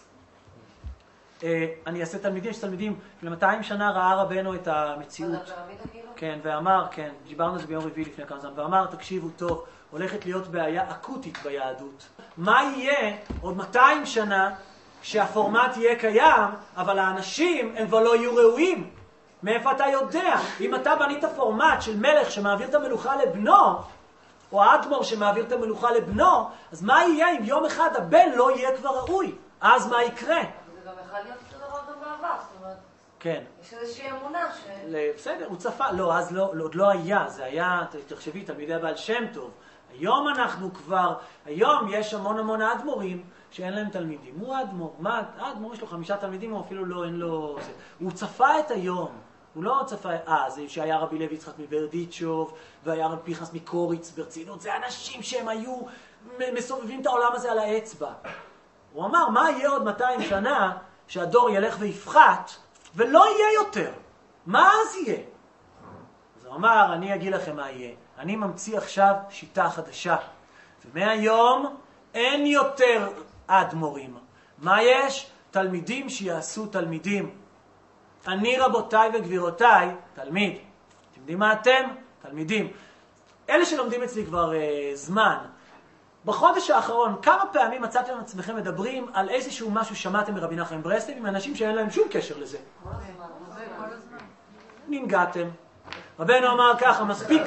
אני אעשה תלמידים, יש תלמידים, ל-200 שנה ראה רבנו את המציאות. כן, ואמר, כן, דיברנו על זה ביום רביעי לפני כמה זמן, ואמר, תקשיבו טוב, הולכת להיות בעיה אקוטית ביהדות. מה יהיה עוד 200 שנה שהפורמט יהיה קיים, אבל האנשים הם כבר לא יהיו ראויים? מאיפה אתה יודע? אם אתה בנית פורמט של מלך שמעביר את המלוכה לבנו, או האדמו"ר שמעביר את המלוכה לבנו, אז מה יהיה אם יום אחד הבן לא יהיה כבר ראוי? אז מה יקרה? זה גם יכול להיות אותו דבר גם בעבר, זאת אומרת, כן. יש איזושהי אמונה ש... בסדר, הוא צפה, לא, אז עוד לא היה, זה היה, תחשבי, תלמידי בעל שם טוב. היום אנחנו כבר, היום יש המון אדמו"רים שאין להם תלמידים. הוא אדמו"ר, מה, אדמו"ר יש לו 5 תלמידים, הוא אפילו לא, אין לו... זה. הוא צפה את היום. הוא לא צפה, זה שהיה רבי לוי יצחק מברדיצ'וב, והיה רבי פנחס מקוריץ ברצינות, זה אנשים שהם היו מסובבים את העולם הזה על האצבע. הוא אמר, מה יהיה עוד 200 שנה שהדור ילך ויפחת, ולא יהיה יותר? מה אז יהיה? אז הוא אמר, אני אגיד לכם מה יהיה. אני ממציא עכשיו שיטה חדשה. ומהיום אין יותר אדמו"רים. מה יש? תלמידים שיעשו תלמידים. אני רבותיי וגבירותיי, תלמיד. אתם יודעים מה אתם? תלמידים. אלה שלומדים אצלי כבר זמן. בחודש האחרון, כמה פעמים מצאתם עצמכם מדברים על איזשהו משהו שמעתם מרבי נחמן ברסלב עם אנשים שאין להם שום קשר לזה? ננגעתם. רבנו אמר ככה,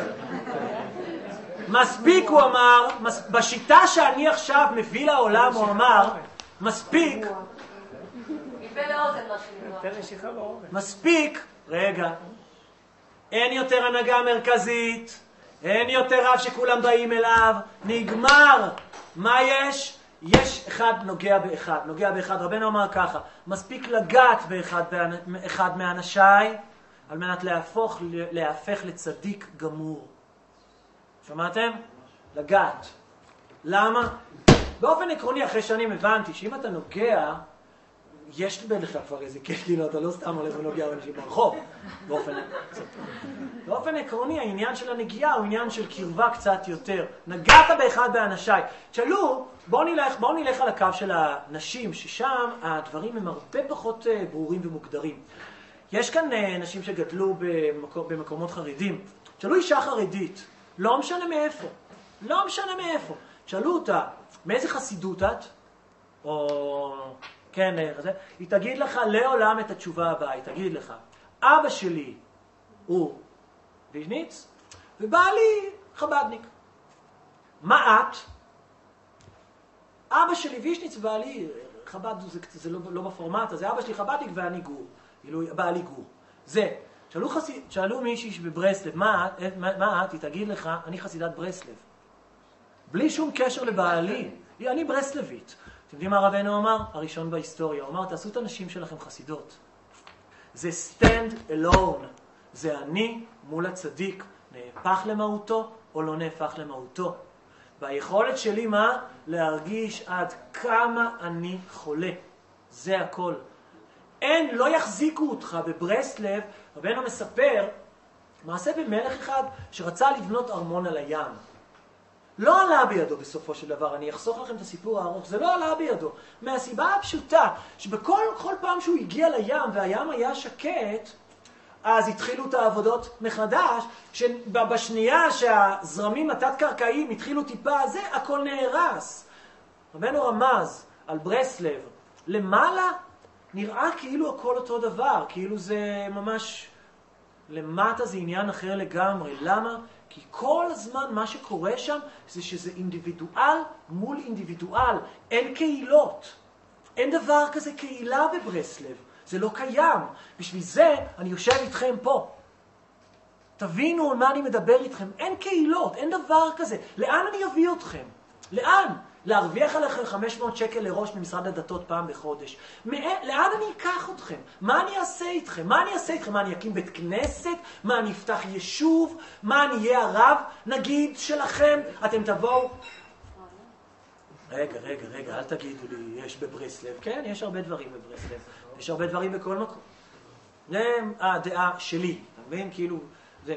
מספיק הוא אמר, בשיטה שאני עכשיו מביא לעולם הוא אמר, מספיק, מספיק, רגע, אין יותר הנהגה מרכזית, אין יותר רב שכולם באים אליו, נגמר. מה יש? יש אחד נוגע באחד. רבנו אמר ככה, מספיק לגעת באחד מאנשיי, על מנת להפך לצדיק גמור. שמעתם? לגעת. למה? באופן עקרוני, אחרי שנים הבנתי שאם אתה נוגע, יש לך כבר איזה כאילו, אתה לא סתם הולך ונוגע באנשים ברחוב. באופן עקרוני, העניין של הנגיעה הוא עניין של קרבה קצת יותר. נגעת באחד באנשיי. תשאלו, בואו נלך על הקו של הנשים, ששם הדברים הם הרבה פחות ברורים ומוגדרים. יש כאן נשים שגדלו במקומות חרדים. תשאלו אישה חרדית, לא משנה מאיפה. תשאלו אותה, מאיזה חסידות את? או... כן, היא תגיד לך לעולם את התשובה הבאה, היא תגיד לך, אבא שלי הוא ויז'ניץ, ובעלי חבדניק. מה את? אבא שלי ויז'ניץ ובעלי חבד, זה לא בפורמט הזה, אבא שלי חבדניק ואני גור, בעלי גור. זה, שאלו מישהי בברסלב, מה את? היא תגיד לך, אני חסידת ברסלב. בלי שום קשר לבעלי, אני ברסלבית. אתם יודעים מה רבנו אמר? הראשון בהיסטוריה. הוא אמר, תעשו את הנשים שלכם חסידות. זה stand alone. זה אני מול הצדיק. נהפך למהותו או לא נהפך למהותו. והיכולת שלי מה? להרגיש עד כמה אני חולה. זה הכל. לא יחזיקו אותך בברסלב. רבנו מספר, מעשה במלך אחד שרצה לבנות ארמון על הים. לא עלה בידו בסופו של דבר, אני אחסוך לכם את הסיפור הארוך, זה לא עלה בידו. מהסיבה הפשוטה, שבכל פעם שהוא הגיע לים והים היה שקט, אז התחילו את העבודות מחדש, שבשנייה שהזרמים התת-קרקעיים התחילו טיפה, זה הכל נהרס. רבנו רמז על ברסלב, למעלה נראה כאילו הכל אותו דבר, כאילו זה ממש, למטה זה עניין אחר לגמרי. למה? כי כל הזמן מה שקורה שם זה שזה אינדיבידואל מול אינדיבידואל, אין קהילות. אין דבר כזה קהילה בברסלב, זה לא קיים. בשביל זה אני יושב איתכם פה. תבינו על מה אני מדבר איתכם, אין קהילות, אין דבר כזה. לאן אני אביא אתכם? לאן? להרוויח עליכם 500 שקל לראש ממשרד הדתות פעם בחודש. לאן אני אקח אתכם? מה אני אעשה איתכם? מה אני אקים בית כנסת? מה אני אפתח יישוב? מה אני אהיה הרב, נגיד, שלכם? אתם תבואו... רגע, אל תגידו לי, יש בברסלב. כן, יש הרבה דברים בברסלב. יש הרבה דברים בכל מקום. זה הדעה שלי. אתה מבין? כאילו, זה...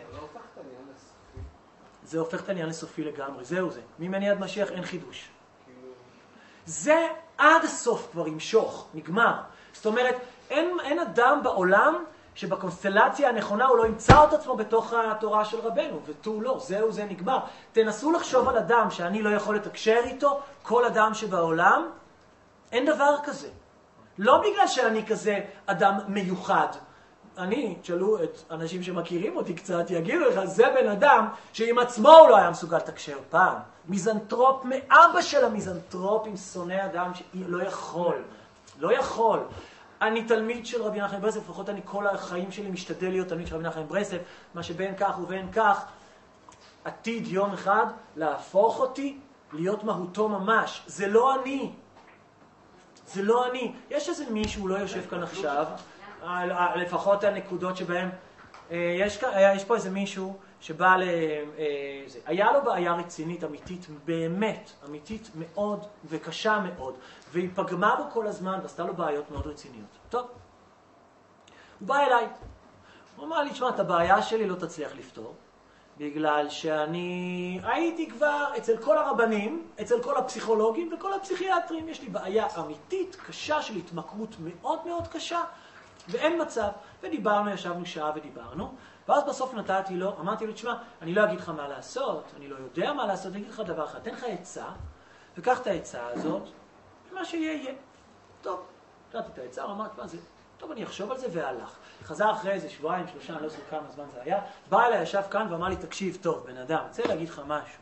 זה הופך את העניין לסופי לגמרי. זהו זה. ממני עד משיח אין חידוש. זה עד הסוף כבר ימשוך, נגמר. זאת אומרת, אין אדם בעולם שבקונסטלציה הנכונה הוא לא ימצא את עצמו בתוך התורה של רבנו, ותו לא, זהו זה נגמר. תנסו לחשוב על אדם שאני לא יכול לתקשר איתו, כל אדם שבעולם, אין דבר כזה. לא בגלל שאני כזה אדם מיוחד. תשאלו את אנשים שמכירים אותי קצת, יגידו לך, זה בן אדם שעם עצמו הוא לא היה מסוגל לתקשר פעם. מיזנטרופ מאבא של המיזנטרופים, שונא אדם שלא יכול. לא יכול. אני תלמיד של רבי נחמן ברסלב, לפחות אני כל החיים שלי משתדל להיות תלמיד של רבי נחמן ברסלב, מה שבין כך ובין כך, עתיד יום אחד להפוך אותי להיות מהותו ממש. זה לא אני. זה לא אני. יש איזה מישהו לא יושב כאן עכשיו, לפחות הנקודות שבהם, יש פה איזה מישהו שבא היה לו בעיה רצינית, אמיתית, באמת, אמיתית מאוד וקשה מאוד, והיא פגמה בו כל הזמן ועשתה לו בעיות מאוד רציניות. טוב, הוא בא אליי, הוא אמר לי, תשמע, את הבעיה שלי לא תצליח לפתור, בגלל שאני הייתי כבר אצל כל הרבנים, אצל כל הפסיכולוגים וכל הפסיכיאטרים, יש לי בעיה אמיתית, קשה, של התמכרות מאוד מאוד קשה, ואין מצב. ודיברנו, ישבנו שעה ודיברנו, ואז בסוף נתתי לו, אמרתי לו, תשמע, אני לא אגיד לך מה לעשות, אני לא יודע מה לעשות, אני אגיד לך דבר אחד, תן לך עצה, וקח את העצה הזאת, ומה שיהיה יהיה. טוב, נתתי את העצה, הוא אמר, מה זה? טוב, אני אחשוב על זה, והלך. חזר אחרי איזה שבועיים, שלושה, אני לא זוכר כמה זמן זה היה, בא אליי, ישב כאן ואמר לי, תקשיב, טוב, בן אדם, רוצה להגיד לך משהו.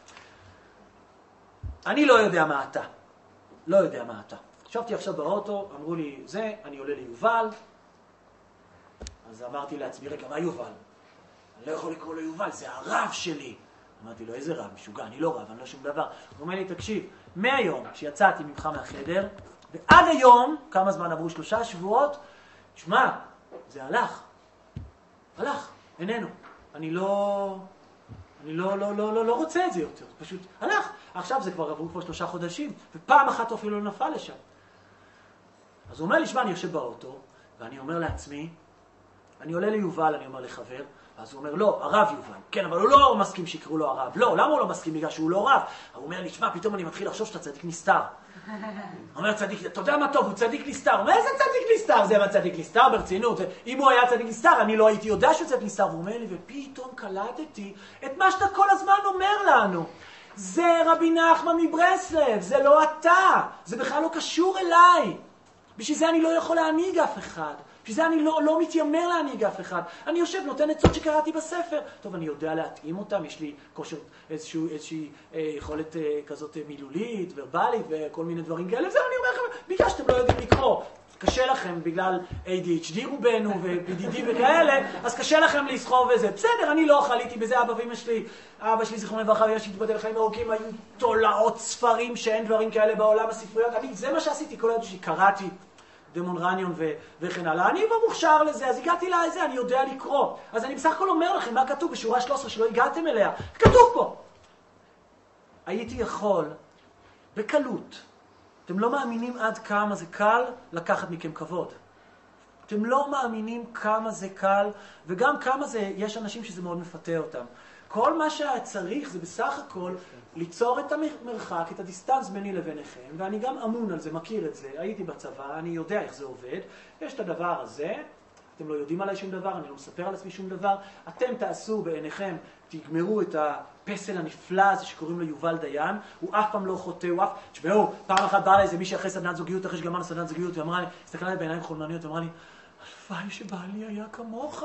אני לא יודע מה אתה. לא יודע מה אתה. ישבתי עכשיו באוטו, אמרו לי, זה, אני עולה ליובל, אז אמרתי לעצמי, רגע, מה יובל? אני לא יכול לקרוא לו יובל, זה הרב שלי. אמרתי לו, איזה רב? משוגע, אני לא רב, אני לא שום דבר. הוא אומר לי, תקשיב, מהיום שיצאתי ממך מהחדר, ועד היום, כמה זמן עברו? 3 שבועות, שמע, זה הלך. הלך, איננו. אני לא רוצה את זה יותר, פשוט הלך. עכשיו זה כבר עברו 3 חודשים, ופעם אחת אפילו לא נפל לשם. אז הוא אומר לי, שמע, אני יושב באוטו, ואני אומר לעצמי, אני עולה ליובל, אני אומר לחבר, אז הוא אומר, לא, הרב יובל. כן, אבל הוא לא מסכים שיקראו לו הרב. לא, למה הוא לא מסכים? בגלל שהוא לא רב. הוא אומר לי, שמע, פתאום אני מתחיל לחשוב שאתה צדיק נסתר. הוא אומר, צדיק, אתה יודע מה טוב, הוא צדיק נסתר. הוא אומר, איזה צדיק נסתר? זה מה צדיק נסתר ברצינות. אם הוא היה צדיק נסתר, אני לא הייתי יודע שהוא צדיק נסתר. והוא אומר לי, ופתאום קלטתי את מה שאתה כל הזמן אומר לנו. זה רבי נחמן מברסלב, זה לא אתה. זה בכלל לא קשור אליי. בשביל זה אני לא יכול להנהיג אף אחד. בשביל זה אני לא מתיימר להנהיג אף אחד. אני יושב, נותן עצות שקראתי בספר. טוב, אני יודע להתאים אותם, יש לי כושר, איזושהי יכולת כזאת מילולית, ורבלית, וכל מיני דברים כאלה. וזהו, אני אומר לכם, בגלל שאתם לא יודעים לקרוא. קשה לכם בגלל ADHD רובנו ו-PDD וכאלה, אז קשה לכם לסחוב וזה. בסדר, אני לא חליתי בזה, אבא ואמא שלי, אבא שלי זיכרון לברכה, ויש להתבדל לחיים ארוכים, היו תולעות ספרים שאין דברים כאלה בעולם הספריות. זה מה שעשיתי, כל היום שקראתי דמון רניון וכן הלאה. אני כבר מוכשר לזה, אז הגעתי לזה, אני יודע לקרוא. אז אני בסך הכל אומר לכם מה כתוב בשורה 13 שלא הגעתם אליה. כתוב פה. הייתי יכול בקלות. אתם לא מאמינים עד כמה זה קל לקחת מכם כבוד. אתם לא מאמינים כמה זה קל, וגם כמה זה, יש אנשים שזה מאוד מפתה אותם. כל מה שצריך זה בסך הכל ליצור את המרחק, את הדיסטנס ביני לביניכם, ואני גם אמון על זה, מכיר את זה, הייתי בצבא, אני יודע איך זה עובד. יש את הדבר הזה, אתם לא יודעים עליי שום דבר, אני לא מספר על עצמי שום דבר. אתם תעשו בעיניכם, תגמרו את הפסל הנפלא הזה שקוראים לו יובל דיין. הוא אף פעם לא חוטא, הוא אף... תשמעו, פעם אחת באה לה איזה מישהי אחרי סדנת זוגיות, אחרי שגמרנו סדנת זוגיות, ואמרה לי, הסתכלה לי בעיניים חולמניות, ואמרה לי, הלוואי שבעלי היה כמוך.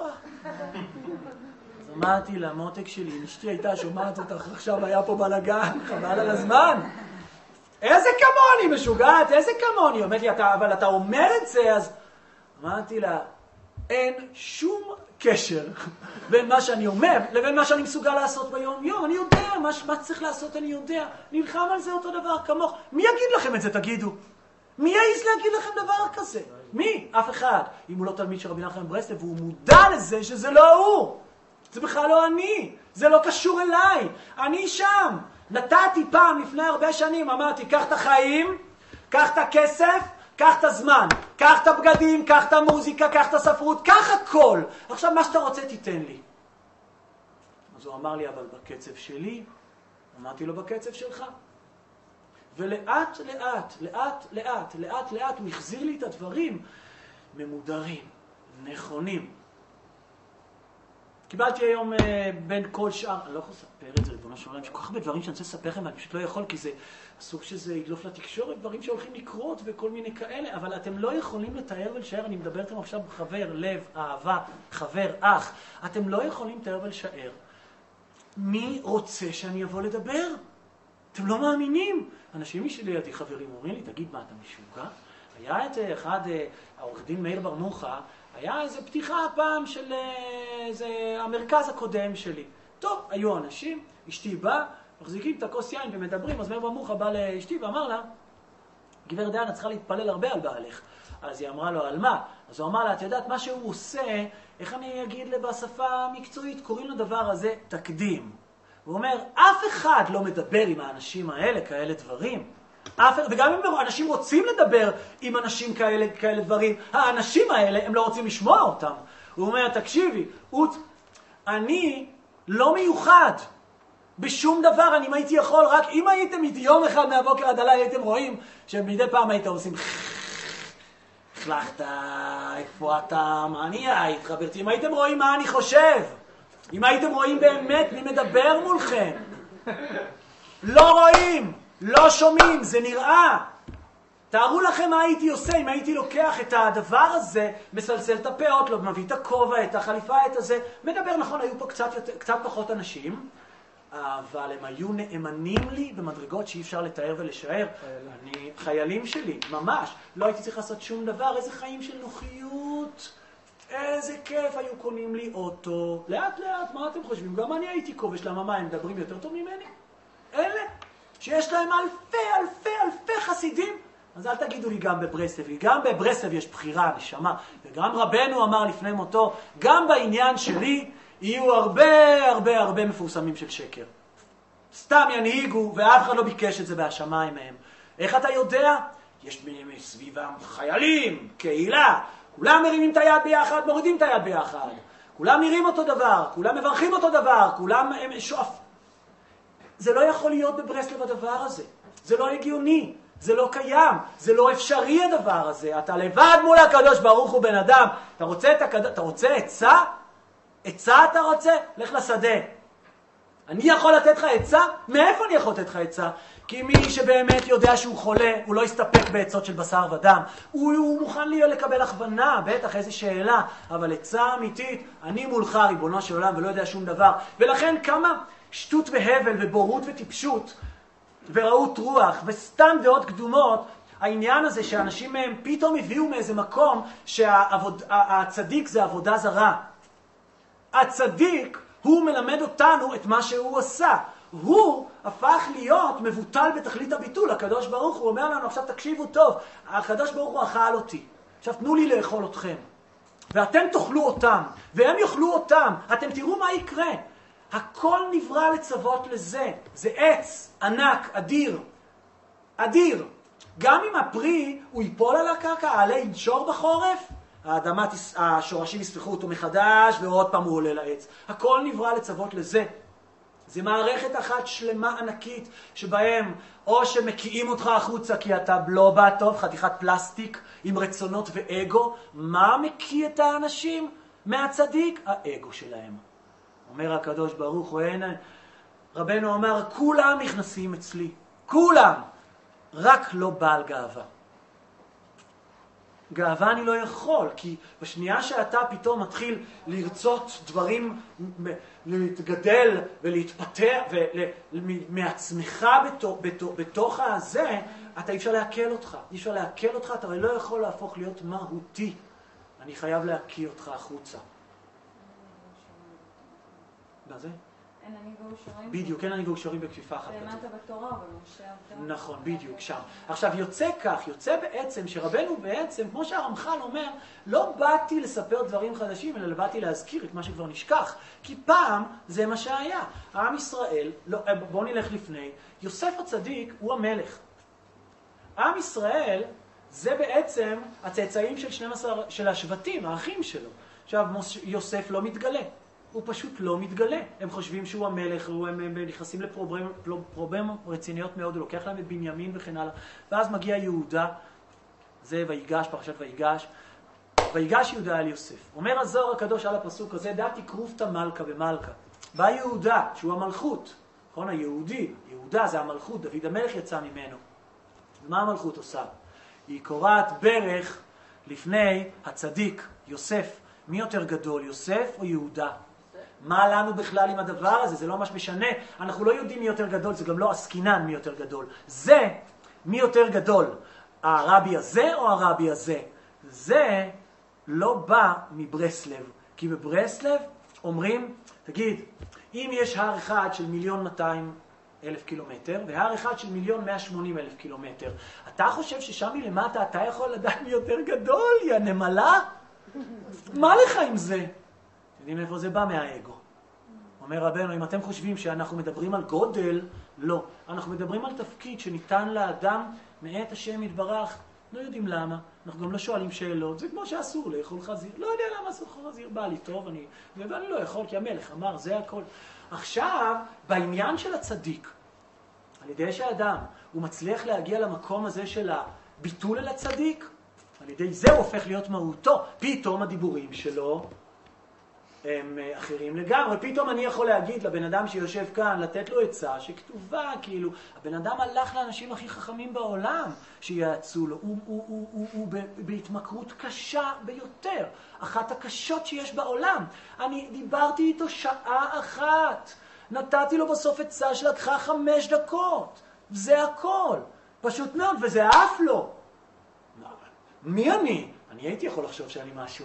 אז אמרתי לה, מותק שלי, אם אשתי הייתה שומעת אותך, עכשיו היה פה בלגן, חבל על הזמן. איזה כמוני, משוגעת, איזה כמוני? היא אומרת לי, אבל אתה אומר את זה, אז... אמרתי לה, אין שום קשר בין מה שאני אומר לבין מה שאני מסוגל לעשות ביום יום. אני יודע, מה צריך לעשות אני יודע. נלחם על זה אותו דבר כמוך. מי יגיד לכם את זה, תגידו? מי יעיז להגיד לכם דבר כזה? מי? אף אחד. אם הוא לא תלמיד של רבי נחמן מברסלב, והוא מודע לזה שזה לא הוא. זה בכלל לא אני. זה לא קשור אליי. אני שם. נתתי פעם לפני הרבה שנים, אמרתי, קח את החיים, קח את הכסף, קח את הזמן, קח את הבגדים, קח את המוזיקה, קח את הספרות, קח הכל. עכשיו מה שאתה רוצה תיתן לי. אז הוא אמר לי, אבל בקצב שלי, אמרתי לו, בקצב שלך. ולאט לאט, לאט לאט, לאט לאט, הוא החזיר לי את הדברים ממודרים, נכונים. קיבלתי היום בין כל שאר, אני לא יכול לספר את זה, ריבונו של עולם, יש כל כך הרבה דברים שאני רוצה לספר לכם, ואני פשוט לא יכול, כי זה אסור שזה ידלוף לתקשורת, דברים שהולכים לקרות וכל מיני כאלה, אבל אתם לא יכולים לתאר ולשער, אני מדבר אתם עכשיו חבר, לב, אהבה, חבר, אח, אתם לא יכולים לתאר ולשער. מי רוצה שאני אבוא לדבר? אתם לא מאמינים. אנשים משלידי חברים אומרים לי, תגיד, מה, אתה משוגע? היה את אחד, העורך דין מאיר ברנוחה, היה איזו פתיחה פעם של המרכז הקודם שלי. טוב, היו אנשים, אשתי באה, מחזיקים את הכוס יין ומדברים, אז מאיר ברנוחה בא לאשתי ואמר לה, גברת דיין, את צריכה להתפלל הרבה על בעלך. אז היא אמרה לו, על מה? אז הוא אמר לה, את יודעת, מה שהוא עושה, איך אני אגיד בשפה המקצועית, קוראים לדבר הזה תקדים. הוא אומר, אף אחד לא מדבר עם האנשים האלה כאלה דברים. וגם אם אנשים רוצים לדבר עם אנשים כאלה דברים, האנשים האלה, הם לא רוצים לשמוע אותם. הוא אומר, תקשיבי, אני לא מיוחד בשום דבר. אני הייתי יכול, רק אם הייתם יום אחד מהבוקר עד הלילה, הייתם רואים שמדי פעם הייתם עושים החלכת, איפה אתה, מה אני היית, חברתי? אם הייתם רואים מה אני חושב, אם הייתם רואים באמת מי מדבר מולכם, לא רואים, לא שומעים, זה נראה. תארו לכם מה הייתי עושה אם הייתי לוקח את הדבר הזה, מסלסל את הפאות, לא מביא את הכובע, את החליפה, את הזה. מדבר, נכון, היו פה קצת פחות אנשים, אבל הם היו נאמנים לי במדרגות שאי אפשר לתאר ולשער. חיילים שלי, ממש. לא הייתי צריך לעשות שום דבר, איזה חיים של נוחיות. איזה כיף, היו קונים לי אוטו. לאט לאט, מה אתם חושבים? גם אני הייתי כובש, למה מה, הם מדברים יותר טוב ממני? אלה, שיש להם אלפי חסידים. אז אל תגידו לי גם בברסלב, גם בברסלב יש בחירה, נשמה. וגם רבנו אמר לפני מותו, גם בעניין שלי יהיו הרבה מפורסמים של שקר. סתם ינהיגו, ואף אחד לא ביקש את זה בהשמיים מהם. איך אתה יודע? יש סביבם חיילים, קהילה, כולם מרימים את היד ביחד, מורידים את היד ביחד. כולם נראים אותו דבר, כולם מברכים אותו דבר, כולם שואף. זה לא יכול להיות בברסלב הדבר הזה. זה לא הגיוני, זה לא קיים, זה לא אפשרי הדבר הזה. אתה לבד מול הקדוש ברוך הוא בן אדם. אתה רוצה עצה? עצה אתה רוצה? לך לשדה. אני יכול לתת לך עצה? מאיפה אני יכול לתת לך עצה? כי מי שבאמת יודע שהוא חולה, הוא לא יסתפק בעצות של בשר ודם. הוא מוכן לי לקבל הכוונה, בטח איזו שאלה, אבל עצה אמיתית, אני מולך ריבונו של עולם ולא יודע שום דבר. ולכן כמה שטות והבל ובורות וטיפשות ורעות רוח וסתם דעות קדומות, העניין הזה שאנשים מהם פתאום הביאו מאיזה מקום שהצדיק זה עבודה זרה. הצדיק הוא מלמד אותנו את מה שהוא עשה. הוא הפך להיות מבוטל בתכלית הביטול. הקדוש ברוך הוא אומר לנו, עכשיו תקשיבו טוב, הקדוש ברוך הוא אכל אותי. עכשיו תנו לי לאכול אתכם. ואתם תאכלו אותם, והם יאכלו אותם. אתם תראו מה יקרה. הכל נברא לצוות לזה. זה עץ ענק, אדיר. אדיר. גם אם הפרי הוא ייפול על הקרקע, עלה ינשור בחורף, האדמה, השורשים יספחו אותו מחדש, ועוד פעם הוא עולה לעץ. הכל נברא לצוות לזה. זה מערכת אחת שלמה ענקית, שבהם או שמקיאים אותך החוצה כי אתה לא בא טוב, חתיכת פלסטיק עם רצונות ואגו. מה מקיא את האנשים מהצדיק? האגו שלהם. אומר הקדוש ברוך הוא, רבנו אומר, כולם נכנסים אצלי, כולם, רק לא בעל גאווה. גאווה אני לא יכול, כי בשנייה שאתה פתאום מתחיל לרצות דברים, להתגדל ולהתפתח מעצמך בתוך הזה, אתה אי אפשר להקל אותך. אי אפשר להקל אותך, אתה לא יכול להפוך להיות מהותי. אני חייב להקיא אותך החוצה. מה זה? אין אני גאו שרים. בדיוק, אין אני גאו שרים בכפיפה אחת. למטה בתורה ובמשה עבדה. נכון, בדיוק, שם. עכשיו יוצא כך, יוצא בעצם שרבנו בעצם, כמו שהרמח"ל אומר, לא באתי לספר דברים חדשים, אלא באתי להזכיר את מה שכבר נשכח. כי פעם זה מה שהיה. העם ישראל, לא, בואו נלך לפני, יוסף הצדיק הוא המלך. עם ישראל זה בעצם הצאצאים של 12 של השבטים, האחים שלו. עכשיו יוסף לא מתגלה. הוא פשוט לא מתגלה. הם חושבים שהוא המלך, הם נכנסים לפרובלמות רציניות מאוד, הוא לוקח להם את בנימין וכן הלאה. ואז מגיע יהודה, זה ויגש, פרשת ויגש, ויגש יהודה על יוסף. אומר הזוהר הקדוש על הפסוק הזה, דעתי קרופתא מלכה במלכה. בא יהודה, שהוא המלכות, נכון? היהודי, יהודה זה המלכות, דוד המלך יצא ממנו. ומה המלכות עושה? היא קוראת ברך לפני הצדיק, יוסף. מי יותר גדול, יוסף או יהודה? מה לנו בכלל עם הדבר הזה? זה לא ממש משנה. אנחנו לא יודעים מי יותר גדול, זה גם לא עסקינן מי יותר גדול. זה מי יותר גדול, הרבי הזה או הרבי הזה? זה לא בא מברסלב. כי בברסלב אומרים, תגיד, אם יש הר אחד של 1,200,000 קילומטר, והר אחד של 1,180,000 קילומטר, אתה חושב ששם מלמטה אתה יכול לדעת מי יותר גדול, יא נמלה? מה לך עם זה? יודעים איפה זה בא? מהאגו. אומר רבנו, אם אתם חושבים שאנחנו מדברים על גודל, לא. אנחנו מדברים על תפקיד שניתן לאדם מאת השם יתברך. לא יודעים למה. אנחנו גם לא שואלים שאלות. זה כמו שאסור לאכול חזיר. לא יודע למה אסור חזיר. בא לי טוב, ואני לא יכול, כי המלך אמר, זה הכל. עכשיו, בעניין של הצדיק, על ידי שהאדם הוא מצליח להגיע למקום הזה של הביטול אל הצדיק, על ידי זה הוא הופך להיות מהותו. פתאום הדיבורים שלו הם אחרים לגמרי. פתאום אני יכול להגיד לבן אדם שיושב כאן, לתת לו עצה שכתובה, כאילו, הבן אדם הלך לאנשים הכי חכמים בעולם שיעצו לו. הוא בהתמכרות קשה ביותר. אחת הקשות שיש בעולם. אני דיברתי איתו שעה אחת. נתתי לו בסוף עצה שלקחה 5 דקות. זה הכל. פשוט מאוד, וזה אף לא. מי אני? אני הייתי יכול לחשוב שאני משהו.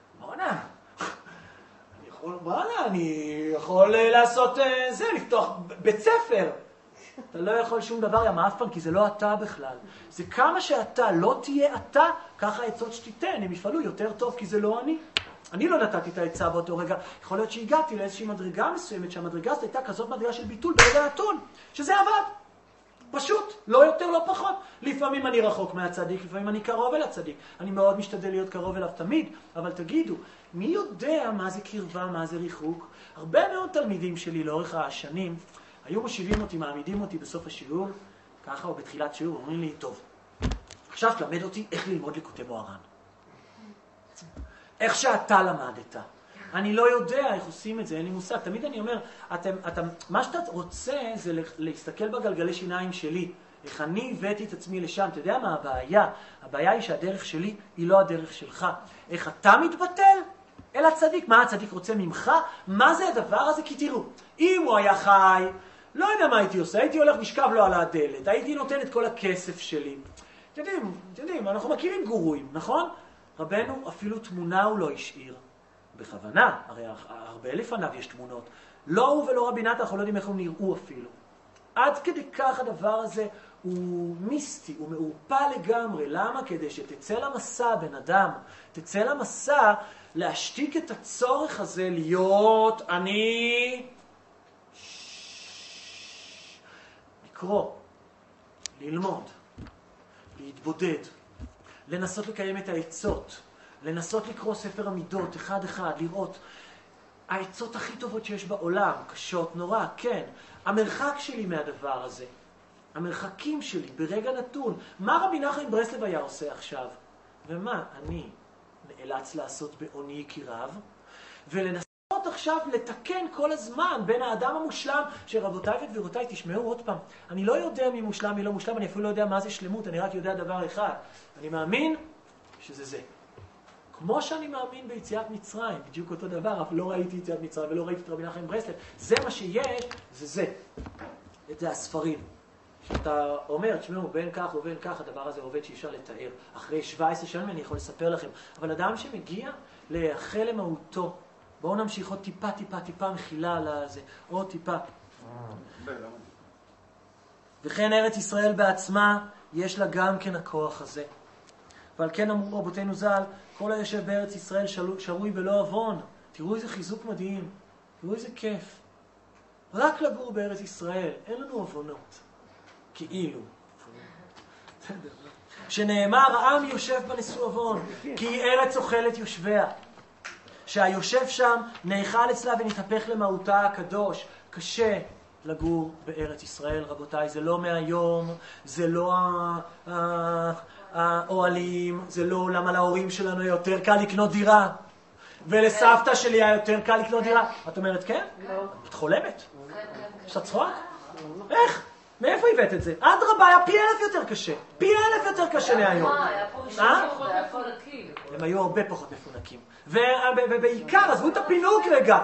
אני יכול לעשות זה, לפתוח בית ספר. אתה לא יכול שום דבר, ים אף פעם, כי זה לא אתה בכלל. זה כמה שאתה לא תהיה אתה, ככה העצות שתיתן, הם יפעלו יותר טוב, כי זה לא אני. אני לא נתתי את העצה באותו רגע. יכול להיות שהגעתי לאיזושהי מדרגה מסוימת, שהמדרגה הזאת הייתה כזאת מדרגה של ביטול ברגע נתון, שזה עבד. פשוט, לא יותר, לא פחות. לפעמים אני רחוק מהצדיק, לפעמים אני קרוב אל הצדיק. אני מאוד משתדל להיות קרוב אליו תמיד, אבל תגידו, מי יודע מה זה קרבה, מה זה ריחוק? הרבה מאוד תלמידים שלי לאורך השנים היו מושיבים אותי, מעמידים אותי בסוף השיעור, ככה או בתחילת שיעור, אומרים לי, טוב, עכשיו תלמד אותי איך ללמוד ליקוטי מוהר"ן. איך שאתה למדת. אני לא יודע איך עושים את זה, אין לי מושג. תמיד אני אומר, מה שאתה רוצה זה להסתכל בגלגלי שיניים שלי. איך אני הבאתי את עצמי לשם. אתה יודע מה הבעיה? הבעיה היא שהדרך שלי היא לא הדרך שלך. איך אתה מתבטל אל הצדיק? מה הצדיק רוצה ממך? מה זה הדבר הזה? כי תראו, אם הוא היה חי, לא יודע מה הייתי עושה. הייתי הולך משכב לו על הדלת. הייתי נותן את כל הכסף שלי. יודעים, אנחנו מכירים גורואים, נכון? רבנו אפילו תמונה הוא לא השאיר. בכוונה, הרי הרבה לפניו יש תמונות. לא הוא ולא רבי נתן, אנחנו לא יודעים איך הם נראו אפילו. עד כדי כך הדבר הזה הוא מיסטי, הוא מעורפל לגמרי. למה? כדי שתצא למסע, בן אדם, תצא למסע להשתיק את הצורך הזה להיות אני... לקרוא, ללמוד, להתבודד, לנסות לקיים את העצות, לנסות לקרוא ספר המידות, אחד אחד, לראות העצות הכי טובות שיש בעולם, קשות נורא, כן. המרחק שלי מהדבר הזה, המרחקים שלי ברגע נתון, מה רבי נחמן מברסלב היה עושה עכשיו? ומה אני נאלץ לעשות בעוני יקיריו? ולנסות עכשיו לתקן כל הזמן בין האדם המושלם, שרבותיי וגבירותיי, תשמעו עוד פעם, אני לא יודע מי מושלם, מי לא מושלם, אני אפילו לא יודע מה זה שלמות, אני רק יודע דבר אחד, אני מאמין שזה זה. כמו שאני מאמין ביציאת מצרים, בדיוק אותו דבר, אבל לא ראיתי יציאת מצרים ולא ראיתי את רבי נחמן מברסלב, זה מה שיש, זה. את זה הספרים. שאתה אומר, תשמעו, בין כך ובין כך, הדבר הזה עובד שאי אפשר לתאר. אחרי 17 שנים אני יכול לספר לכם. אבל אדם שמגיע לייחל למהותו, בואו נמשיך עוד טיפה מחילה על זה, עוד טיפה. וכן ארץ ישראל בעצמה, יש לה גם כן הכוח הזה. ועל כן אמרו רבותינו ז"ל, כל היושב בארץ ישראל שרוי בלא עוון. תראו איזה חיזוק מדהים, תראו איזה כיף. רק לגור בארץ ישראל, אין לנו עוונות. כאילו. שנאמר, העם יושב בנשוא עוון, כי היא ארץ אוכלת יושביה. שהיושב שם נאכל אצלה ונתהפך למהותה הקדוש. קשה לגור בארץ ישראל, רבותיי, זה לא מהיום, זה לא האוהלים, זה לא למה להורים שלנו יותר קל לקנות דירה. ולסבתא שלי היה יותר קל לקנות דירה. את אומרת כן? לא. את חולמת? יש לך צחוק? איך? מאיפה הבאת את זה? אדרבה, היה פי 1000 יותר קשה. פי 1000 יותר קשה מהיום. הם היו הרבה פחות מפונקים. ובעיקר, עזבו את הפינוק רגע.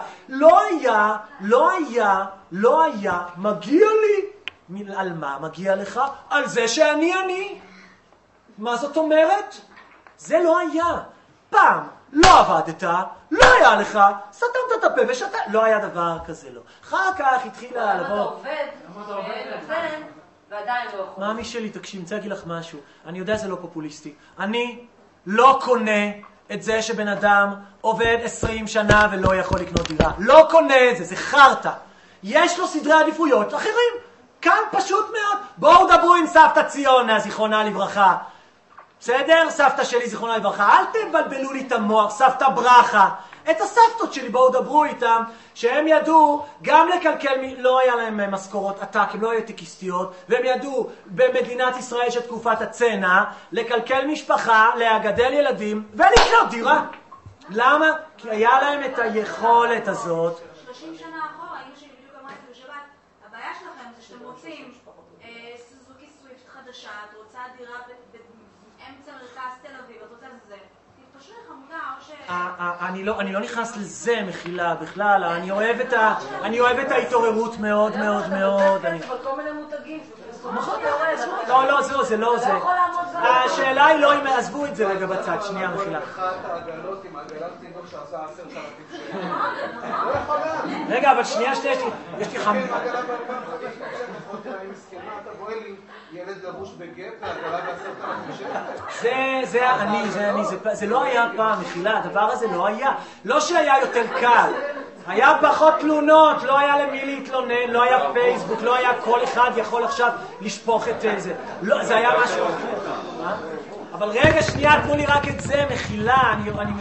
לא היה, מגיע לי. על מה מגיע לך? על זה שאני. מה זאת אומרת? זה לא היה. פעם לא עבדת, לא היה לך, סתמת את הפה ושתה, לא היה דבר כזה, לא. אחר כך התחילה לבוא... אתה עובד, ועדיין לא יכול. מאמי שלי, תקשיב, אני אגיד לך משהו. אני יודע זה לא פופוליסטי. אני לא קונה את זה שבן אדם עובד 20 שנה ולא יכול לקנות דירה. לא קונה את זה, זה חרטה. יש לו סדרי עדיפויות אחרים. כאן פשוט מאוד. בואו דברו עם סבתא ציונה, זיכרונה לברכה. בסדר? סבתא שלי זיכרונה לברכה, אל תבלבלו לי את המוח, סבתא ברכה. את הסבתות שלי בואו דברו איתם, שהם ידעו גם לקלקל, לא היה להם משכורות עתק, הם לא היו טקיסטיות, והם ידעו במדינת ישראל של תקופת הצנע, לקלקל משפחה, להגדל ילדים ולקנות דירה. למה? כי היה להם את היכולת הזאת. 30 שנה אחורה, אמא שלי בדיוק אמרה את זה בשבת, הבעיה שלכם זה שאתם רוצים סוזוקי סוויפט חדשה, את רוצה דירה אמצע מרכז תל אביב, את רוצה לזה, תתפשרו לך מותר או ש... אני לא נכנס לזה, מחילה, בכלל, אני אוהב את ההתעוררות מאוד מאוד מאוד. כל מיני מותגים. נכון, לא, זה לא זה. השאלה היא לא אם עזבו את זה רגע בצד, שנייה, מחילה. אחת העגלות עם עגלת תינוק שעשה 10,000 שקל. לא יכולה. רגע, אבל שנייה, יש לי חם. עגלה ב-2005, היא מסכנה, אתה רואה לי ילד לבוש בגט ועגלה ב10,000 שקל. זה לא היה פעם, מחילה, הדבר הזה לא היה. לא שהיה יותר קל. היה פחות תלונות, לא היה למי להתלונן, לא היה פייסבוק, לא היה כל אחד יכול עכשיו לשפוך את זה. לא, זה היה משהו אחר. אבל רגע, שנייה, תנו לי רק את זה, מחילה,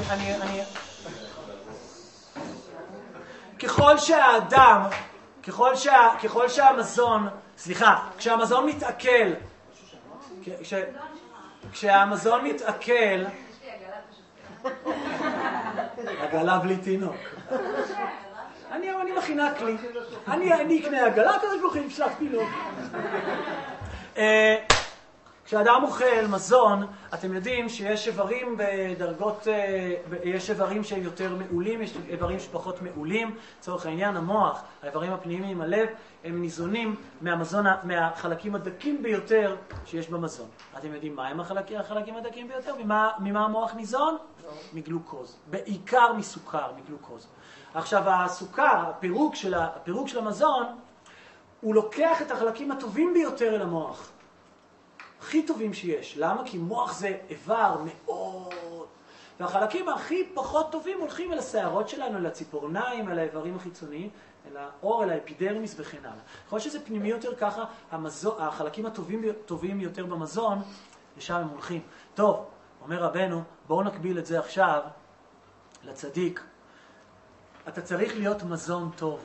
ככל שהמזון, סליחה, כשהמזון מתעכל, כשהמזון מתעכל, עגלה בלי תינוק. אני מכינה כלי. אני אקנה עגלה כזה ברוכים, שלח תינוק. כשאדם אוכל מזון, אתם יודעים שיש איברים בדרגות, יש איברים שהם יותר מעולים, יש איברים שפחות מעולים. לצורך העניין, המוח, האיברים הפנימיים, הלב, הם ניזונים מהחלקים הדקים ביותר שיש במזון. אתם יודעים מה הם החלקים הדקים ביותר? ממה המוח ניזון? מגלוקוז. בעיקר מסוכר, מגלוקוז. עכשיו, הסוכר, הפירוק של המזון, הוא לוקח את החלקים הטובים ביותר אל המוח. הכי טובים שיש. למה? כי מוח זה איבר מאוד. והחלקים הכי פחות טובים הולכים אל השערות שלנו, אל הציפורניים, אל האיברים החיצוניים, אל האור, אל האפידרמיס וכן הלאה. יכול שזה פנימי יותר ככה, החלקים הטובים יותר במזון, לשם הם הולכים. טוב, אומר רבנו, בואו נקביל את זה עכשיו לצדיק. אתה צריך להיות מזון טוב.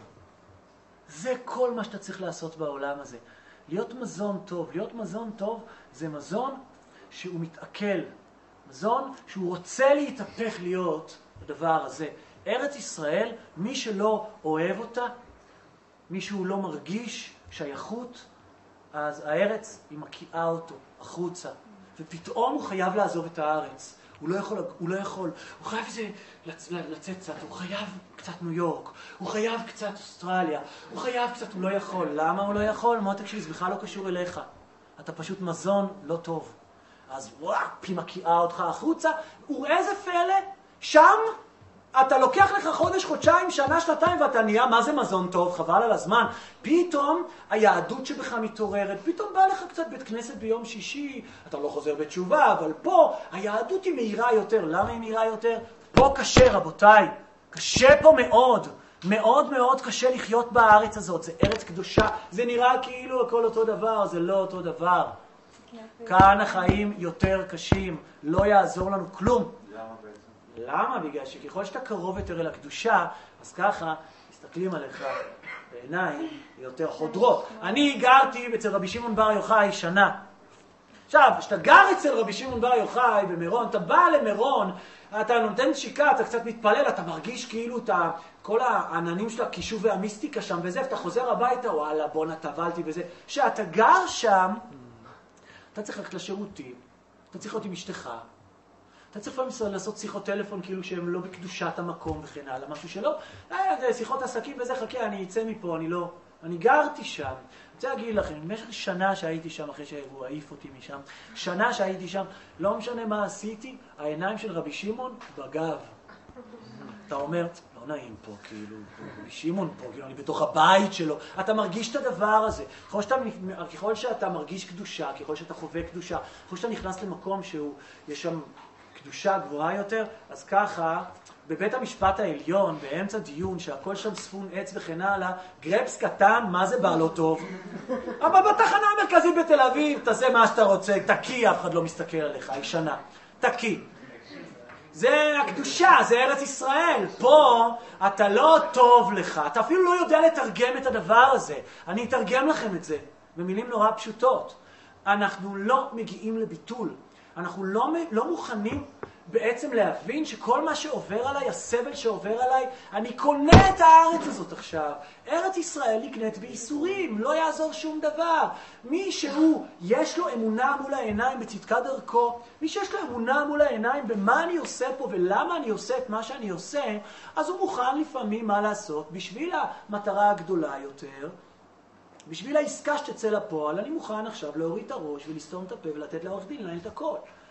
זה כל מה שאתה צריך לעשות בעולם הזה. להיות מזון טוב. להיות מזון טוב זה מזון שהוא מתעכל. מזון שהוא רוצה להתהפך להיות הדבר הזה. ארץ ישראל, מי שלא אוהב אותה, מי שהוא לא מרגיש שייכות, אז הארץ היא מקיאה אותו החוצה. ופתאום הוא חייב לעזוב את הארץ. הוא לא יכול. הוא חייב לצאת קצת, הוא חייב קצת ניו יורק, הוא חייב קצת אוסטרליה, הוא חייב קצת, הוא לא יכול. למה הוא לא יכול? מותק שלי, זה בכלל לא קשור אליך. אתה פשוט מזון לא טוב. אז וואפ, היא מקיאה אותך החוצה, וראה זה פלא, שם אתה לוקח לך חודש, חודשיים, שנה, שנתיים, ואתה נהיה, מה זה מזון טוב? חבל על הזמן. פתאום היהדות שבך מתעוררת, פתאום בא לך קצת בית כנסת ביום שישי, אתה לא חוזר בתשובה, אבל פה היהדות היא מהירה יותר. למה היא מהירה יותר? פה קשה, רבותיי. קשה פה מאוד. מאוד מאוד קשה לחיות בארץ הזאת. זה ארץ קדושה. זה נראה כאילו הכל אותו דבר, זה לא אותו דבר. כאן החיים יותר קשים. לא יעזור לנו כלום. למה? בגלל שככל שאתה קרוב יותר אל הקדושה, אז ככה מסתכלים עליך בעיניים יותר חודרות. אני גרתי אצל רבי שמעון בר יוחאי שנה. עכשיו, כשאתה גר אצל רבי שמעון בר יוחאי במירון, אתה בא למירון, אתה נותן שיקה, אתה קצת מתפלל, אתה מרגיש כאילו כל העננים של הכישוב והמיסטיקה שם וזה, ואתה חוזר הביתה, וואלה, בוא נטבלתי וזה. כשאתה גר שם, אתה צריך ללכת לשירותים, אתה צריך להיות עם אשתך, אתה צריך פעמים לעשות שיחות טלפון כאילו שהם לא בקדושת המקום וכן הלאה, משהו שלא. שיחות עסקים וזה, חכה, אני אצא מפה, אני גרתי שם. אני רוצה להגיד לכם, במשך שנה שהייתי שם, אחרי שהוא העיף אותי משם, שנה שהייתי שם, לא משנה מה עשיתי, העיניים של רבי שמעון בגב. אתה אומר, לא נעים פה, כאילו, רבי שמעון פה, כאילו, אני בתוך הבית שלו. אתה מרגיש את הדבר הזה. ככל שאתה מרגיש קדושה, ככל שאתה חווה קדושה, ככל שאתה נכנס למקום שהוא, יש שם קדושה גבוהה יותר, אז ככה, בבית המשפט העליון, באמצע דיון, שהכל שם ספון עץ וכן הלאה, גרפס קטן, מה זה בא לא טוב? אבל בתחנה המרכזית בתל אביב, תעשה מה שאתה רוצה, תקי, אף אחד לא מסתכל עליך, ישנה, תקי. זה הקדושה, זה ארץ ישראל. פה אתה לא טוב לך, אתה אפילו לא יודע לתרגם את הדבר הזה. אני אתרגם לכם את זה במילים נורא פשוטות. אנחנו לא מגיעים לביטול. אנחנו לא מוכנים בעצם להבין שכל מה שעובר עליי, הסבל שעובר עליי, אני קונה את הארץ הזאת עכשיו. ארץ ישראל נקנית בייסורים, לא יעזור שום דבר. מי שהוא, יש לו אמונה מול העיניים בצדקת דרכו, מי שיש לו אמונה מול העיניים במה אני עושה פה ולמה אני עושה את מה שאני עושה, אז הוא מוכן לפעמים מה לעשות בשביל המטרה הגדולה יותר, בשביל העסקה שתצא לפועל. אני מוכן עכשיו להוריד את הראש ולסתום את הפה ולתת לעורך דין לנהל את הכל.